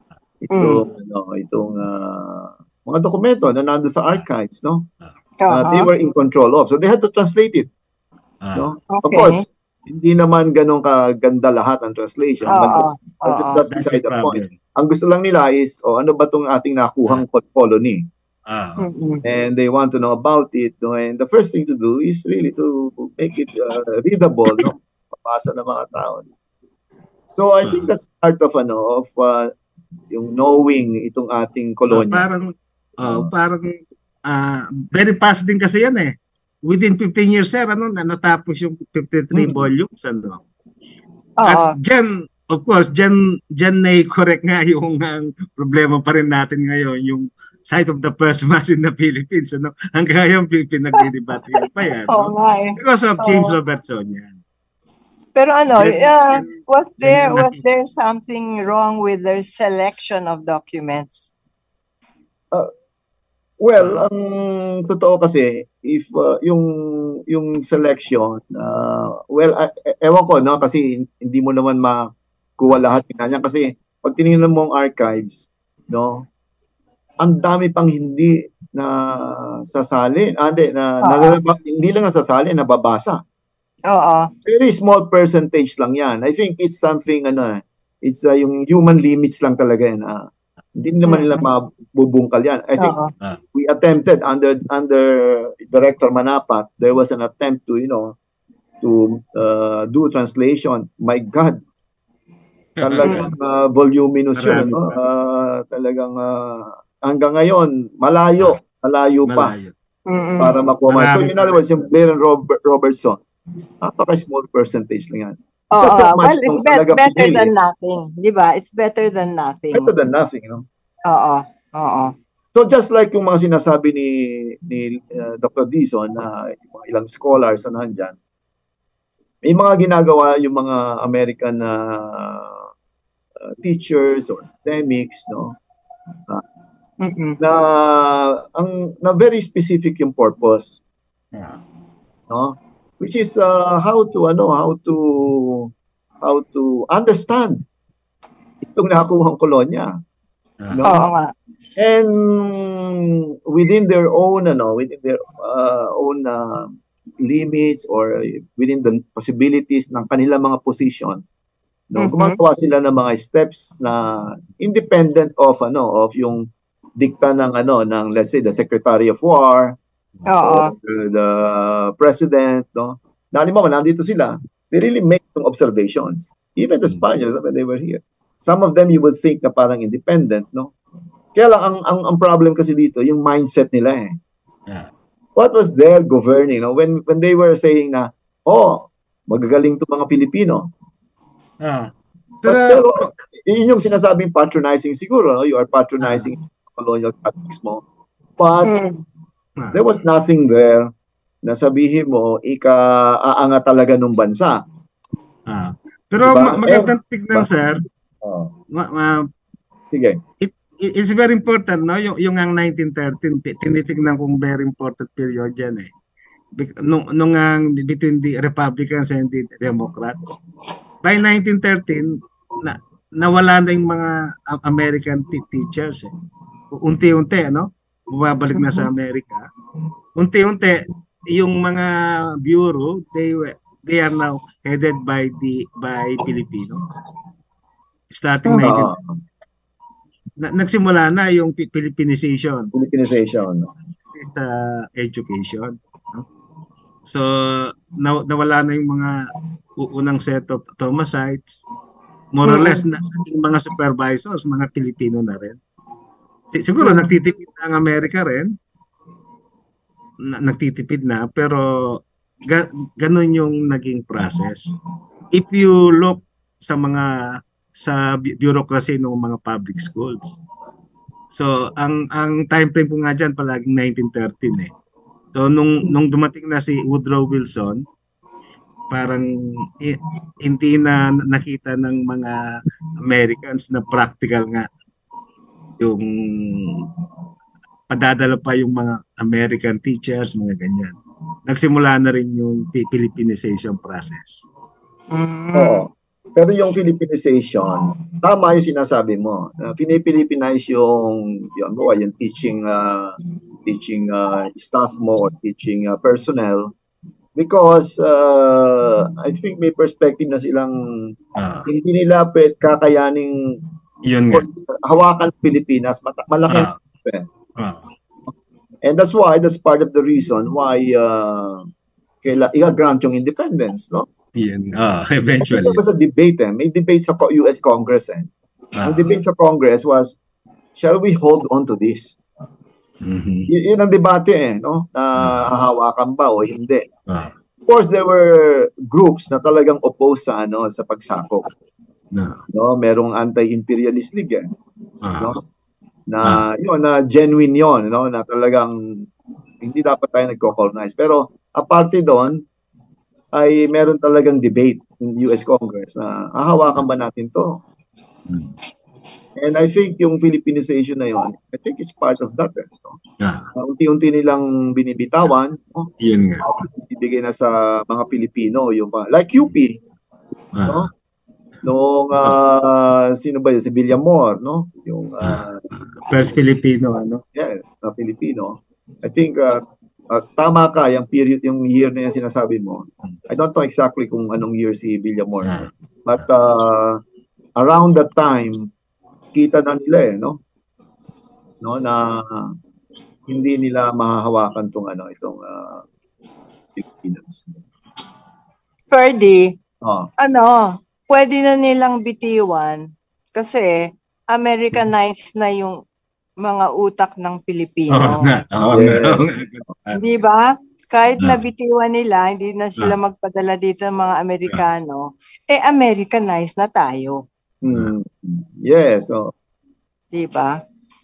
mga dokumento na nandoon sa archives, no? They were in control of. So they had to translate it. No? Okay. Of course, hindi naman ganun kaganda lahat ang translation. That's beside the point. Ang gusto lang nila is, ano ba itong ating nakuhang colony? And they want to know about it. No? And the first thing to do is really to make it readable, no? Papasa ng mga tao. So I think that's part of yung knowing itong ating kolonya. Parang very fast din kasi yan, eh. Within 15 years, sir, natapos yung 53 volumes, At dyan, of course, dyan na-correct nga yung problema pa rin natin ngayon, yung site of the first mass in the Philippines, hanggang ngayon pinag-debate pa yan, because of James Robertson yan. Pero was there something wrong with their selection of documents? Well, ang totoo kasi, if yung selection, ewan ko, no, kasi hindi mo naman makuha lahat ng kasi pag tinignan mo ang archives, no, ang dami pang hindi na sasali, hindi lang nasasali, nababasa. Very small percentage lang yan. I think it's something, it's yung human limits lang talaga yan. Hindi naman nila mabubungkal yan. I think we attempted under Director Manapat, there was an attempt to do translation. My God, talagang voluminous yun. No? Talagang hanggang ngayon, malayo pa para makuha. So in other words, yung Blair and Robertson, napaka-small percentage lang yan. It's better than nothing. Di ba? It's better than nothing. Better than nothing, no? Oo. So just like yung mga sinasabi ni Dr. Dizon na ilang scholars na nandyan, may mga ginagawa yung mga American teachers or academics, no? Na very specific yung purpose. No? Which is how to understand itong nakuhang kolonya. No? And within their own limits or within the possibilities ng kanilang mga position, no, gumagawa sila ng mga steps na independent of yung dikta ng let's say the Secretary of War, or the President, no. Halimbawa, nandito sila. they really make some observations. Even the Spaniards, when they were here. Some of them you would think na parang independent, no? Kaya lang, ang problem kasi dito, yung mindset nila eh. Yeah. What was their governing? No? When they were saying na, magagaling to mga Filipino. Pero yun yung sinasabing patronizing siguro. No? You are patronizing colonial tactics mo. But there was nothing there na sabihin mo, ika-aanga talaga ng bansa. Pero diba? magandang tignan, sir. Sige. It's very important, no? Yung ang 1913, tinitignan kong very important period yan eh. Nung ang between the Republicans and the Democrats. By 1913, nawala na yung mga American teachers eh. Unti-unti, no? Bumabalik na sa Amerika. Unti-unti, yung mga bureau, they are now headed by Filipino. Starting 1913. Nagsimula na yung Filipinization. Sa education. No? So, nawala na yung mga unang set of Thomasites. More or less, yung mga supervisors, mga Pilipino na rin. Siguro, nagtitipid na ang Amerika rin. Nagtitipid na, pero ganun yung naging process. If you look sa bureaucracy ng mga public schools. So, ang time frame ko nga dyan palaging 1913 eh. So, nung dumating na si Woodrow Wilson, parang hindi na nakita ng mga Americans na practical nga yung padadala pa yung mga American teachers, mga ganyan. Nagsimula na rin yung Filipinization process. Oo. Pero yung Filipinization, tama yung sinasabi mo. Pinipilipinize yung teaching staff mo or teaching personnel because I think may perspective na silang hindi nila kakayaning hawakan Pilipinas. Malaki. And that's part of the reason why i-grant yung independence, no? Eventually. There was a debate. May debate sa US Congress. Ang debate sa Congress was, shall we hold on to this? Yun ang debate no? Na hahawakan ba o hindi. Of course, there were groups na talagang opposed sa pagsakop. No, merong anti-imperialist league no? Na genuine yon, no? Na talagang hindi dapat tayo nagko-colonize. Pero aparte doon, ay meron talagang debate in US Congress na hahawakan ba natin to? And I think yung Filipinization na yun, I think it's part of that. Unti-unti nilang binibitawan. No? Yun nga. Ibigay na sa mga Pilipino. Like UP. No? Noong, sino ba yun? Si Villamor. No? Yung, first Filipino. Yeah, na Filipino. I think, tama ka, yung year na yung sinasabi mo. I don't know exactly kung anong year si Villamor. But around that time, kita na nila no? Na hindi nila mahahawakan itong Pilipinas. Ferdy, pwede na nilang bitiwan kasi Americanized na yung mga utak ng Pilipino. Di ba? Kahit nabitiwan nila, hindi na sila magpadala dito ng mga Amerikano, Americanized na tayo. Yes. Di ba?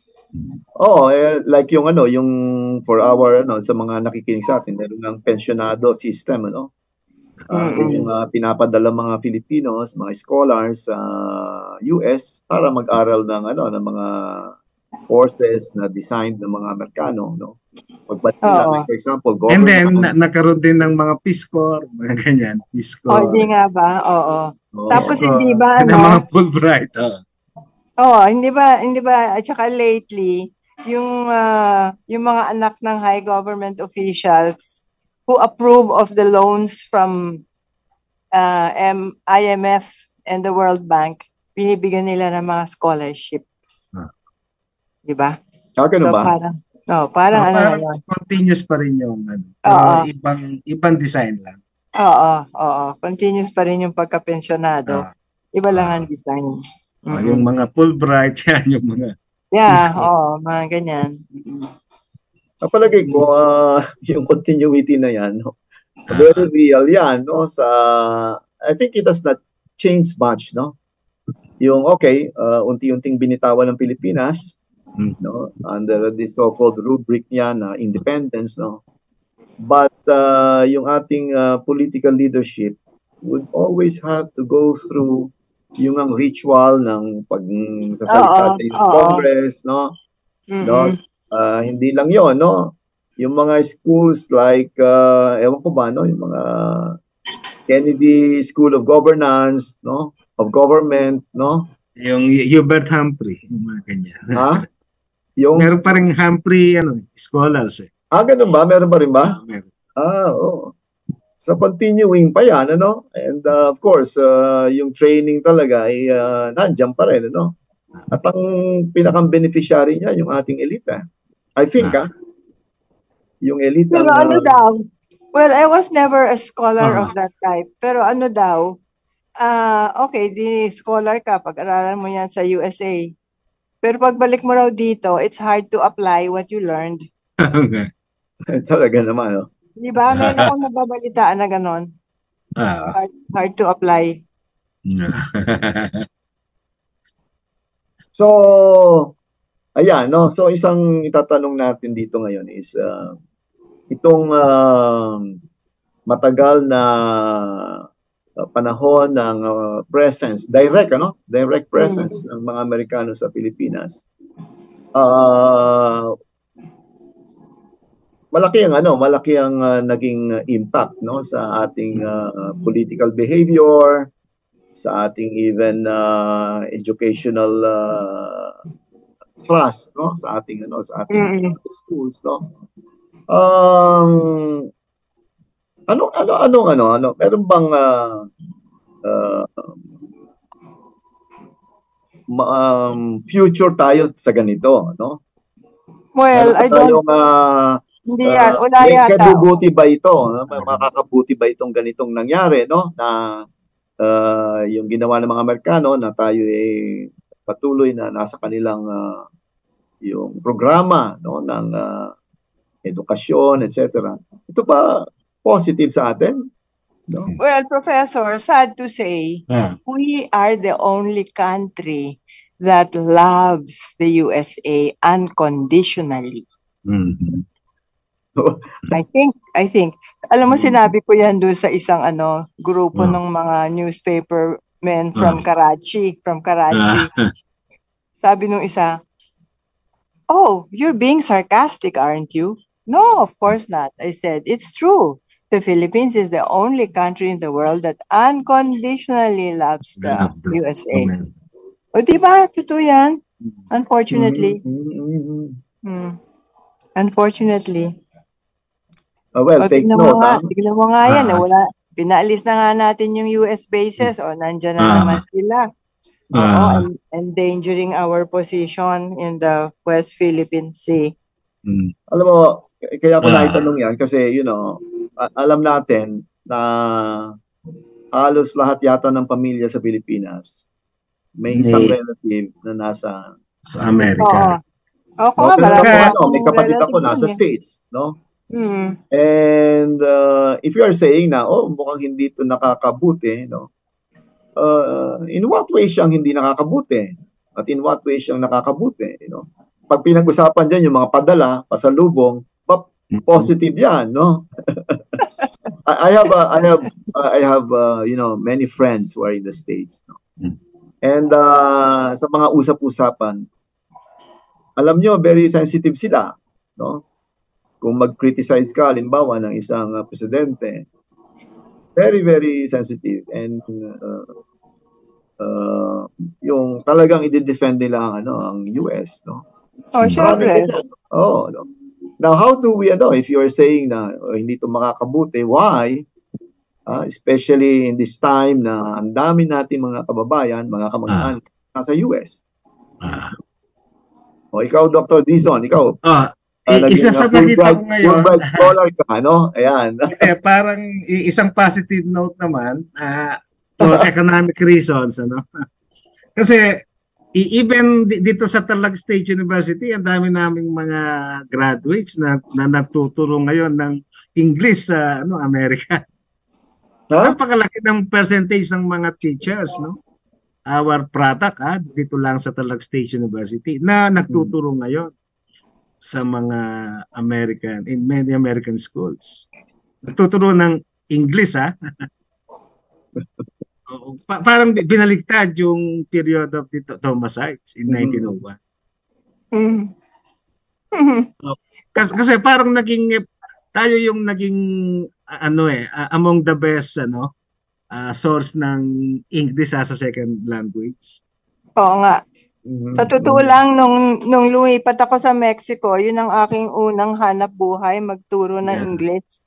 Like yung for our sa mga nakikinig sa atin, meron ng pensionado system, yung pinapadala mga Filipinos, mga scholars sa US para mag-aral ng mga courses na designed ng mga Amerikano, no? Pagbalik nila, for example, and then nagkaroon din ng mga Peace Corps, mga ganyan, Peace Corps. Hindi nga ba? Oo. Tapos hindi ba mga Fulbright, hindi ba at saka lately yung mga anak ng high government officials who approve of the loans from IMF and the World Bank, binibigyan nila ng mga scholarship. Di ba? Ganun ba? Parang continuous pa rin yung ibang design lang. Oo. Continuous pa rin yung pagkapensyonado. Ah, Iba lang ah, ang design. yung mga Fulbright, yan, yung mga Yeah, fiscal. mga ganyan. Napalagay ko, yung continuity na yan, no? Ah, Very real yan, no? I think it does not change much, no? Yung, okay, unti-unting binitawan ng Pilipinas, no? Under the so-called rubric niya na independence, no? But yung ating political leadership would always have to go through yung ang ritual ng pagsasalita sa US Oo. Congress, no? No? Hindi lang yon, no? Yung mga schools like, ewan ko ba, no? Yung mga Kennedy School of Governance, no? Of Government, no? yung Hubert Humphrey, yung mga ganyan. Ha? Yung, Meron pa rin Humphrey, scholars eh. ganun ba? Meron pa rin ba? Meron. Oo. So continuing pa yan, ano? And of course, yung training talaga ay nandiyan pa rin, ano? At ang pinakang beneficiary niya, yung ating elite. I think, yung elite Pero ang... ano daw? Well, I was never a scholar of that type. Pero ano daw? Okay, di scholar ka, pag-aralan mo yan sa USA. Pero pagbalik mo raw dito, it's hard to apply what you learned. talaga naman, no? Di ba? Meron akong nababalitaan na ganon. Hard to apply. So, ayan, no? So, isang itatanong natin dito ngayon is, itong matagal na panahon ng presence, direct presence ng mga Amerikano sa Pilipinas. Malaki ang naging impact, no, sa ating political behavior, sa ating even educational thrust, no, sa ating schools, no. Meron bang future tayo sa ganito, no? Well, I don't... Hindi yan, wala yata. Makakabuti ba ito? Makakabuti ba itong ganitong nangyari, no? Na yung ginawa ng mga Amerikano na tayo patuloy na nasa kanilang yung programa, no, ng edukasyon, etc. Ito ba positive sa atin? No? Well, Professor, sad to say, we are the only country that loves the USA unconditionally. I think. Alam mo, sinabi ko yan doon sa isang grupo ng mga newspaper men from Karachi. Sabi nung isa, "Oh, you're being sarcastic, aren't you?" "No, of course not." I said, "It's true. The Philippines is the only country in the world that unconditionally loves the USA." O diba? Totoo yan. Unfortunately. Unfortunately. Well, take note. Tignan mo nga yan. Pinaalis na nga natin yung US bases. Nandyan na naman sila. Endangering our position in the West Philippine Sea. Alam mo, kaya ko naitanong yan kasi, alam natin na halos lahat yata ng pamilya sa Pilipinas may isang relative na nasa Amerika. May kapatid ako nasa States, no? And if you are saying na, mukhang hindi ito nakakabuti, no? In what way siyang hindi nakakabuti? At in what way siyang nakakabuti, you know? Pag pinag-usapan dyan yung mga padala, pasalubong, positive yan, no? I have many friends who are in the States, no? And sa mga usap-usapan, alam nyo, very sensitive sila, no? Kung mag-criticize ka, halimbawa, ng isang presidente, very, very sensitive. And yung talagang i-defend nila ang US, no? Syempre. No? Now, how do we, if you are saying na hindi ito makakabuti, why? Especially in this time na ang dami natin mga kababayan, mga kamag-anak nasa US. Ikaw, Dr. Dizon, ikaw. Isa sa nakita ko ngayon, Fulbright scholar ka, ano? Ayan. parang isang positive note naman, for economic reasons, ano? Kasi even dito sa Talag State University, ang dami naming mga graduates na nagtuturo ngayon ng English sa Amerika. Huh? Napakalaki ng percentage ng mga teachers, no? Our product, dito lang sa Talag State University na nagtuturo ngayon sa mga in many American schools. Nagtuturo ng English, parang binaligtad yung period of the Thomasites in 1901. Kasi parang tayo yung naging among the best source ng English as a second language. Oo nga. Sa totoo lang, nung lumipat ako sa Mexico, yun ang aking unang hanap buhay, magturo ng English.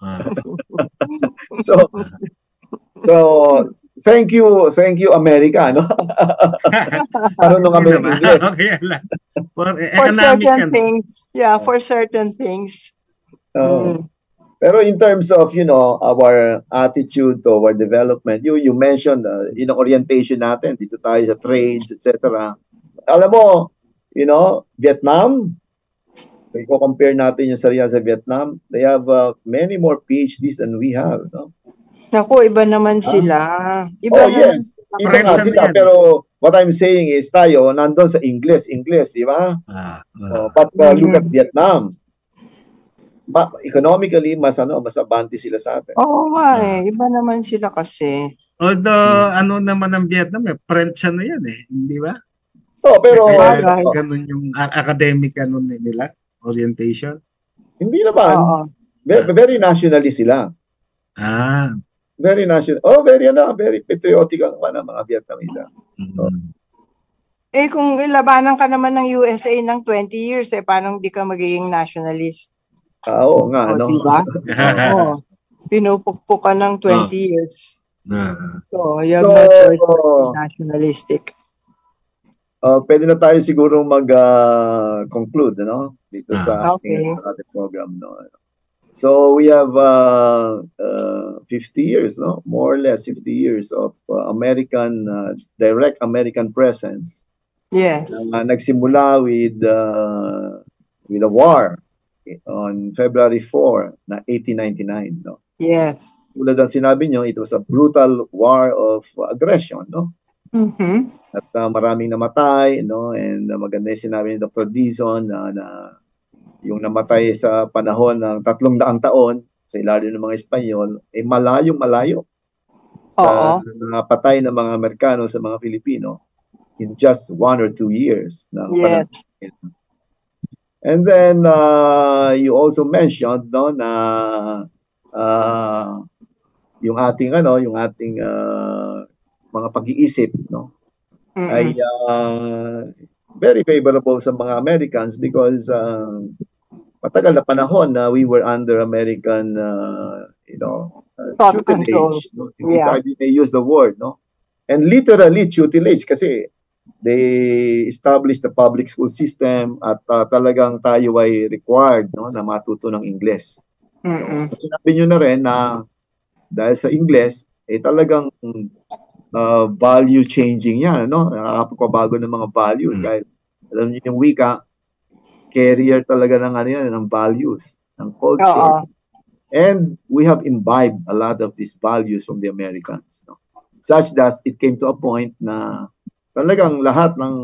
So, thank you America, no? Marunong kami ng English. Okay lang. For certain things. Yeah, for certain things. Pero in terms of, our attitude toward development, you mentioned, orientation natin, dito tayo sa trades, etc. Alam mo, Vietnam, kung compare natin yung sarili sa Vietnam, they have many more PhDs than we have, no? Naku, iba naman sila. Yes. Iba nga sila. Pero what I'm saying is tayo, nandun sa English, di ba? But look at Vietnam. Economically, mas abante sila sa atin. Oo nga iba naman sila kasi. Although, naman ang Vietnam, French yan hindi ba? Pero ganun yung academic nila, orientation. Hindi naman. Very nationalist sila. Very national. Very patriotic ang mga Vietnamese. Kung ilabanan ka naman ng USA ng 20 years, paano di ka magiging nationalist? Oo nga, Diba? Pinupukpuk ka ng 20 years. So, you have no choice to be nationalistic. Pwede na tayo siguro mag-conclude, dito sa ating program, So we have 50 years, more or less 50 years of direct American presence. Yes. Nagsimula with a war on February 4 na 1899, Yes. Tulad ng sinabi nyo, it was a brutal war of aggression, At maraming namatay, and maganda yung sinabi ni Dr. Dizon na yung namatay sa panahon ng 300 taon sa ilalim ng mga Espanyol, malayo sa napatay ng mga Amerikano sa mga Filipino in just 1 or 2 years. Yes. And then you also mentioned na yung ating mga pag-iisip ay very favorable sa mga Americans because matagal na panahon na we were under American tutelage, if I may use the word, and literally tutelage kasi they established the public school system at talagang tayo ay required na matuto ng Ingles. Sinabi nyo na rin na dahil sa Ingles, talagang value changing yan, nakakapagpabago ng mga values. Dahil alam niyo yung wika, carrier talaga ng values, ng culture. And we have imbibed a lot of these values from the Americans, such that it came to a point na talagang lahat ng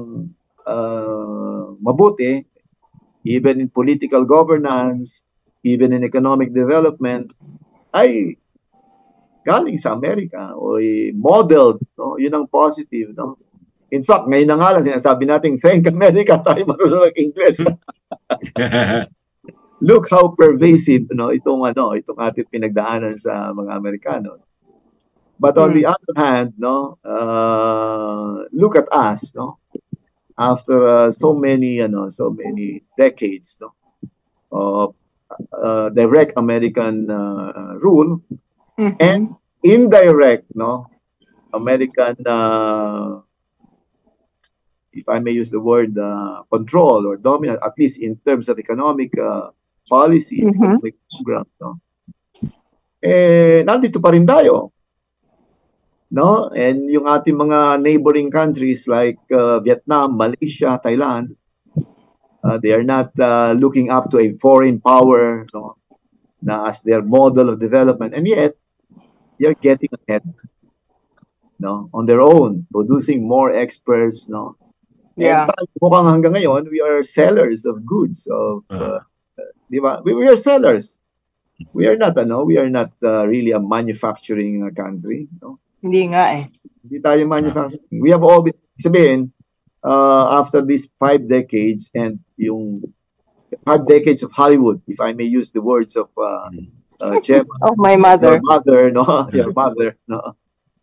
mabuti, even in political governance, even in economic development, ay galing sa Amerika o modeled, yun ang positive. In fact, ngayon na nga lang sinasabi natin, thank America, tayo marunong ng-English. Look how pervasive itong ating pinagdaanan sa mga Amerikano. But on the other hand, look at us, after so many decades of direct American rule and indirect American if I may use the word, control or dominant, at least in terms of economic policies, economic program, no? Nandito pa rin tayo. No? And yung ating mga neighboring countries like Vietnam, Malaysia, Thailand, they are not looking up to a foreign power, no, na as their model of development, and yet they are getting ahead, no, on their own, producing more experts, no. Yeah. And mukhang hanggang ngayon, we are sellers of goods of, di ba? We are sellers. We are not really a manufacturing country, no. Hindi nga eh. Hindi tayo manufacturing. We have all been, sabihin, after these 5 decades and yung 5 decades of Hollywood, if I may use the words of Gemma, Oh, my mother. your mother, no, your mother, no,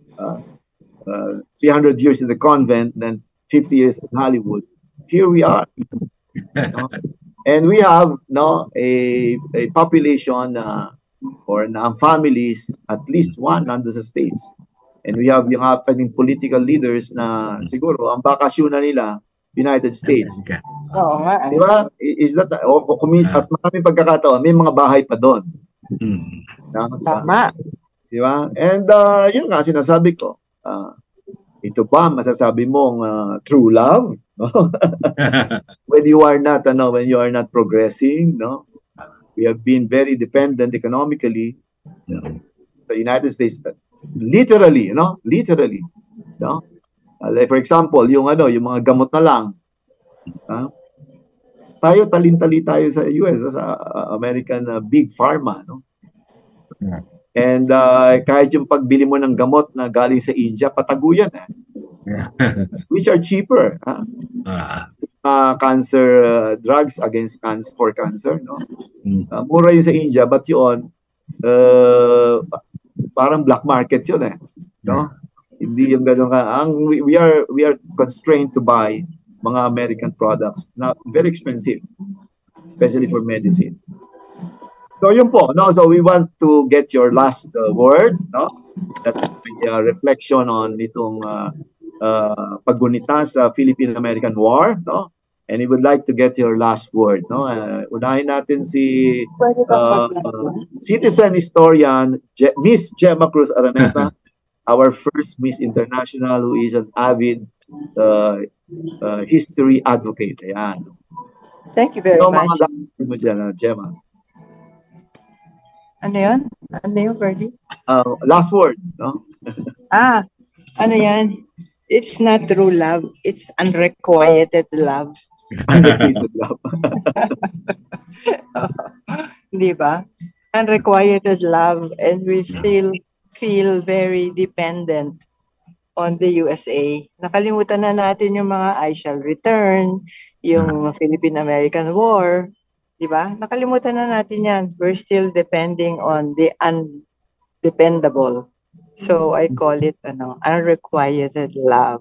300 years in the convent, then 50 years in Hollywood. Here we are, no? And we have, no, a population or families, at least one nandun sa States. And we have yung happening political leaders na siguro ang bakasyon na nila United States. Oo nga. Di ba? Is that, at maraming pagkakataon, may mga bahay pa doon. Tama. Di ba? And yun nga, sinasabi ko, ito ba masasabi mong true love? When you are not progressing, no? We have been very dependent economically. The United States, literally, no? Literally, no? Like for example, yung mga gamot na lang. Tayo talintali tayo sa US, sa American big pharma, no? And kahit yung pagbili mo ng gamot na galing sa India, pataguyan which are cheaper. Cancer drugs against cancer, for cancer, no? Mura yun sa India, but yun parang black market yun no? Hindi yung gano'n ka. We are constrained to buy mga American products na very expensive, especially for medicine. So yun po, no? So we want to get your last word, no? That's a reflection on itong paggunita sa Philippine-American War, no? And we would like to get your last word, no? Unahin natin si citizen historian Miss Gemma Cruz Araneta, our first Miss International, who is an avid history advocate. Ayan. Thank you very much. Mga last mo dyan, Gemma. Ano yun? Ano yun, Ferdy? Last word, no? Ano yan? It's not true love. It's unrequited love. Unrequited love. Di ba? Unrequited love, and we still feel very dependent on the USA. Nakalimutan na natin yung mga I Shall Return, yung Philippine-American War. Di ba? Nakalimutan na natin yan. We're still depending on the undependable. So I call it unrequited love.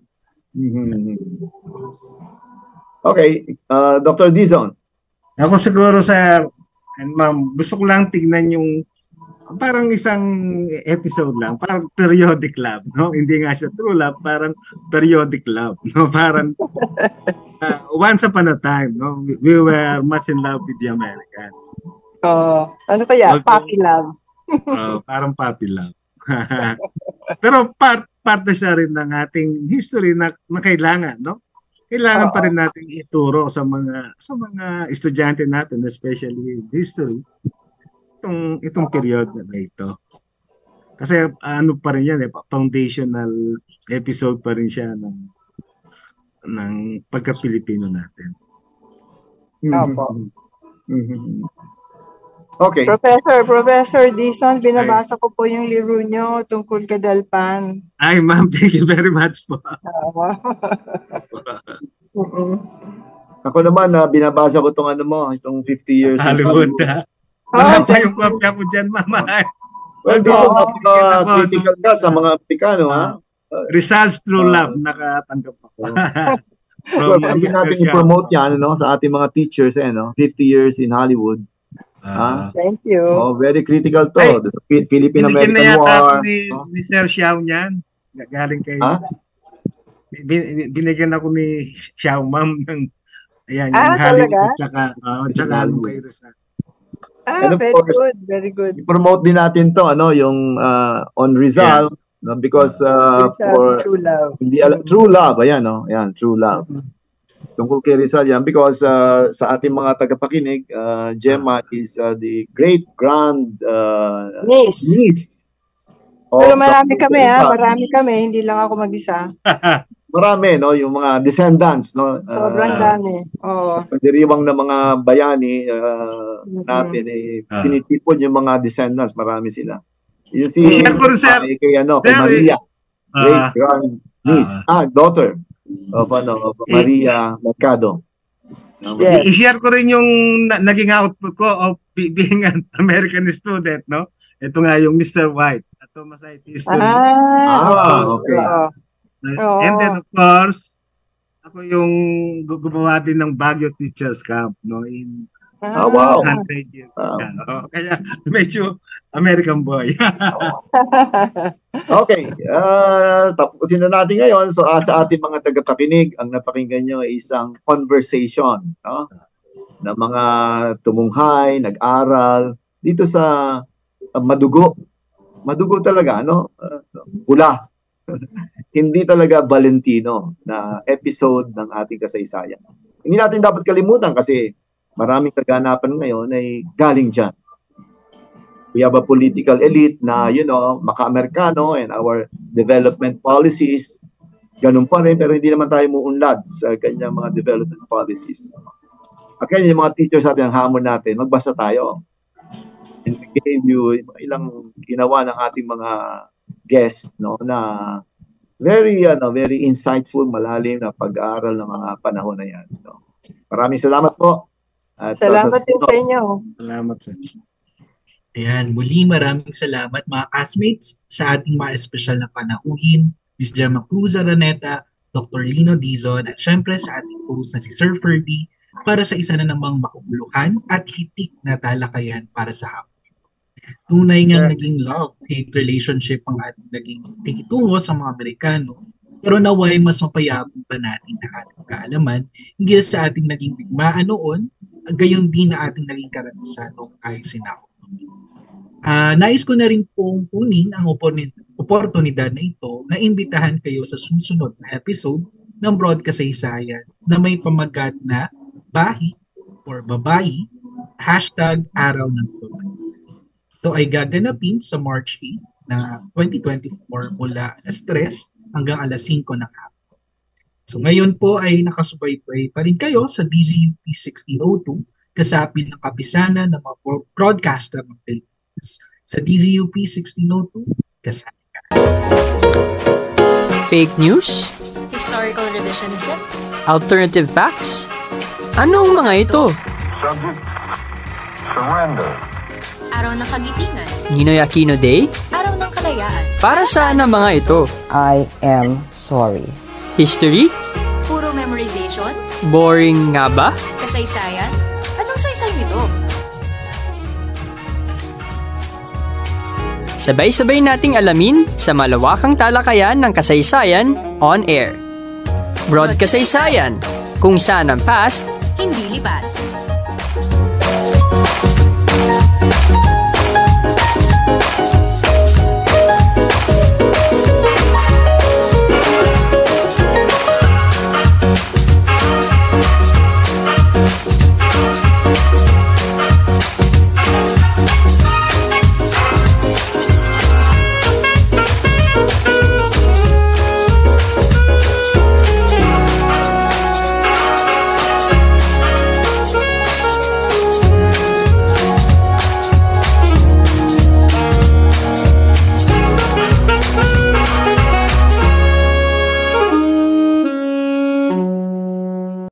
Okay, Dr. Dizon. Ako siguro and ma'am, gusto ko lang tignan yung parang isang episode lang, parang periodic love, no? Hindi nga siya true love, parang periodic love, no? Parang once upon a time, no? We were much in love with the Americans. Ano kaya? Puppy love. Parang puppy love. Pero part na siya rin ng ating history na kailangan, no? Kailangan pa rin natin ituro sa mga estudyante natin, especially in history, itong period na ito. Kasi ano pa rin yan, foundational episode pa rin siya ng pagka-Pilipino natin. Okay. Professor Dizon, binabasa ko po yung libro nyo tungkol Kadalpan. Ay, ma'am, thank you very much po. Ako naman, binabasa ko itong 50 years Hollywood. Wala pa yung kopya ko dyan, mama. Well, critical ka sa mga Amerikano, ha? Results through love, nakatanggap ako. Well, pwede natin i-promote yan, sa ating mga teachers, 50 years in Hollywood. Thank you. Very critical to. Ay, the Philippine-American War. War. Ni Sir Xiao niyan. Galing kay binigyan ako ni Xiao Ma'am ng ayan, Ah, yung Hollywood talaga? at saka ano kay Rizal. And of Very course, good, very good. i-promote din natin to, yung on Rizal, no, because for True love. true love, ayan, no? Ayan, true love. Tungkol kay Rizal yan because sa ating mga tagapakinig, Gemma is the great grand niece. Pero marami Dr. kami, Rizal. marami kami, hindi lang ako mag-isa. Marami, no, yung mga descendants, no. Sobrang dami. Oo. Pagdiriwang ng mga bayani natin, tinitipon yung mga descendants, marami sila. Yung si Share ko rin, sir. kay Maria, great grand niece, daughter of Maria Mercado. Yes. I-share ko rin yung naging output ko of being an American student, no? Ito nga yung Mr. White, Thomasite History. Okay. And then of course, ako yung gumawa din ng Baguio Teachers Camp, no? In wow. 100 years. Kaya medyo American boy. Okay. Tapusin na natin ngayon. So sa ating mga tagapakinig, ang napakinggan nyo ay isang conversation, no? Na mga tumunghay, nag-aral dito sa madugo. Madugo talaga, no? Pula. Hindi talaga Valentino na episode ng ating kasaysayan. Hindi natin dapat kalimutan kasi maraming kaganapan ngayon ay galing dyan. We have a political elite na, maka-Amerikano and our development policies, ganun pa rin, pero hindi naman tayo muunlad sa kanyang mga development policies. At kaya yung mga teachers natin, ang hamon natin, magbasa tayo. And we gave you ilang ginawa ng ating mga guest, no, na very insightful, malalim na pag-aaral ng mga panahon na yan. No? Maraming salamat po. At, Salamat din sa inyo. Salamat, sir. Ayan, muli maraming salamat mga classmates sa ating mga espesyal na panauhin, Ms. Gemma Cruz Araneta, Dr. Lino Dizon, at syempre sa ating host na si Sir Ferdy para sa isa na namang makabuluhan at hitik na talakayan para sa hapon. Tunay ngang naging love-hate relationship ang ating naging tikitungo sa mga Amerikano, pero naway mas mapayapang pa natin ang ating kaalaman hinggil sa ating naging bigmaan noon, gayon din na ating naging karanasan noong ay sinako. Nais ko na rin pong kunin ang oportunidad na ito na imbitahan kayo sa susunod na episode ng Broad Kasaysayan na may pamagat na Bahi or Babayi, #Araw ng Tuloy. Ito ay gaganapin sa March 8 na 2024 mula alas 3 hanggang alas 5 ng hapon. So ngayon po ay nakasubaybay pa rin kayo sa DZUP 1602 kasapin ng kapisanan ng mga broadcaster ng Pilipinas. Sa DZUP 1602, kasama ka. Fake news? Historical revisionism? Alternative facts? Anong mga ito? Subject, surrender. Araw ng Kagitingan? Ninoy Aquino Day? Araw ng Kalayaan? Para saan ang mga ito? I am sorry. History? Puro memorization? Boring nga ba? Kasaysayan? Anong saysay nito? Sabay-sabay nating alamin sa malawakang talakayan ng kasaysayan on air. Broad Kasaysayan, kung saan ang past Hindi lipas.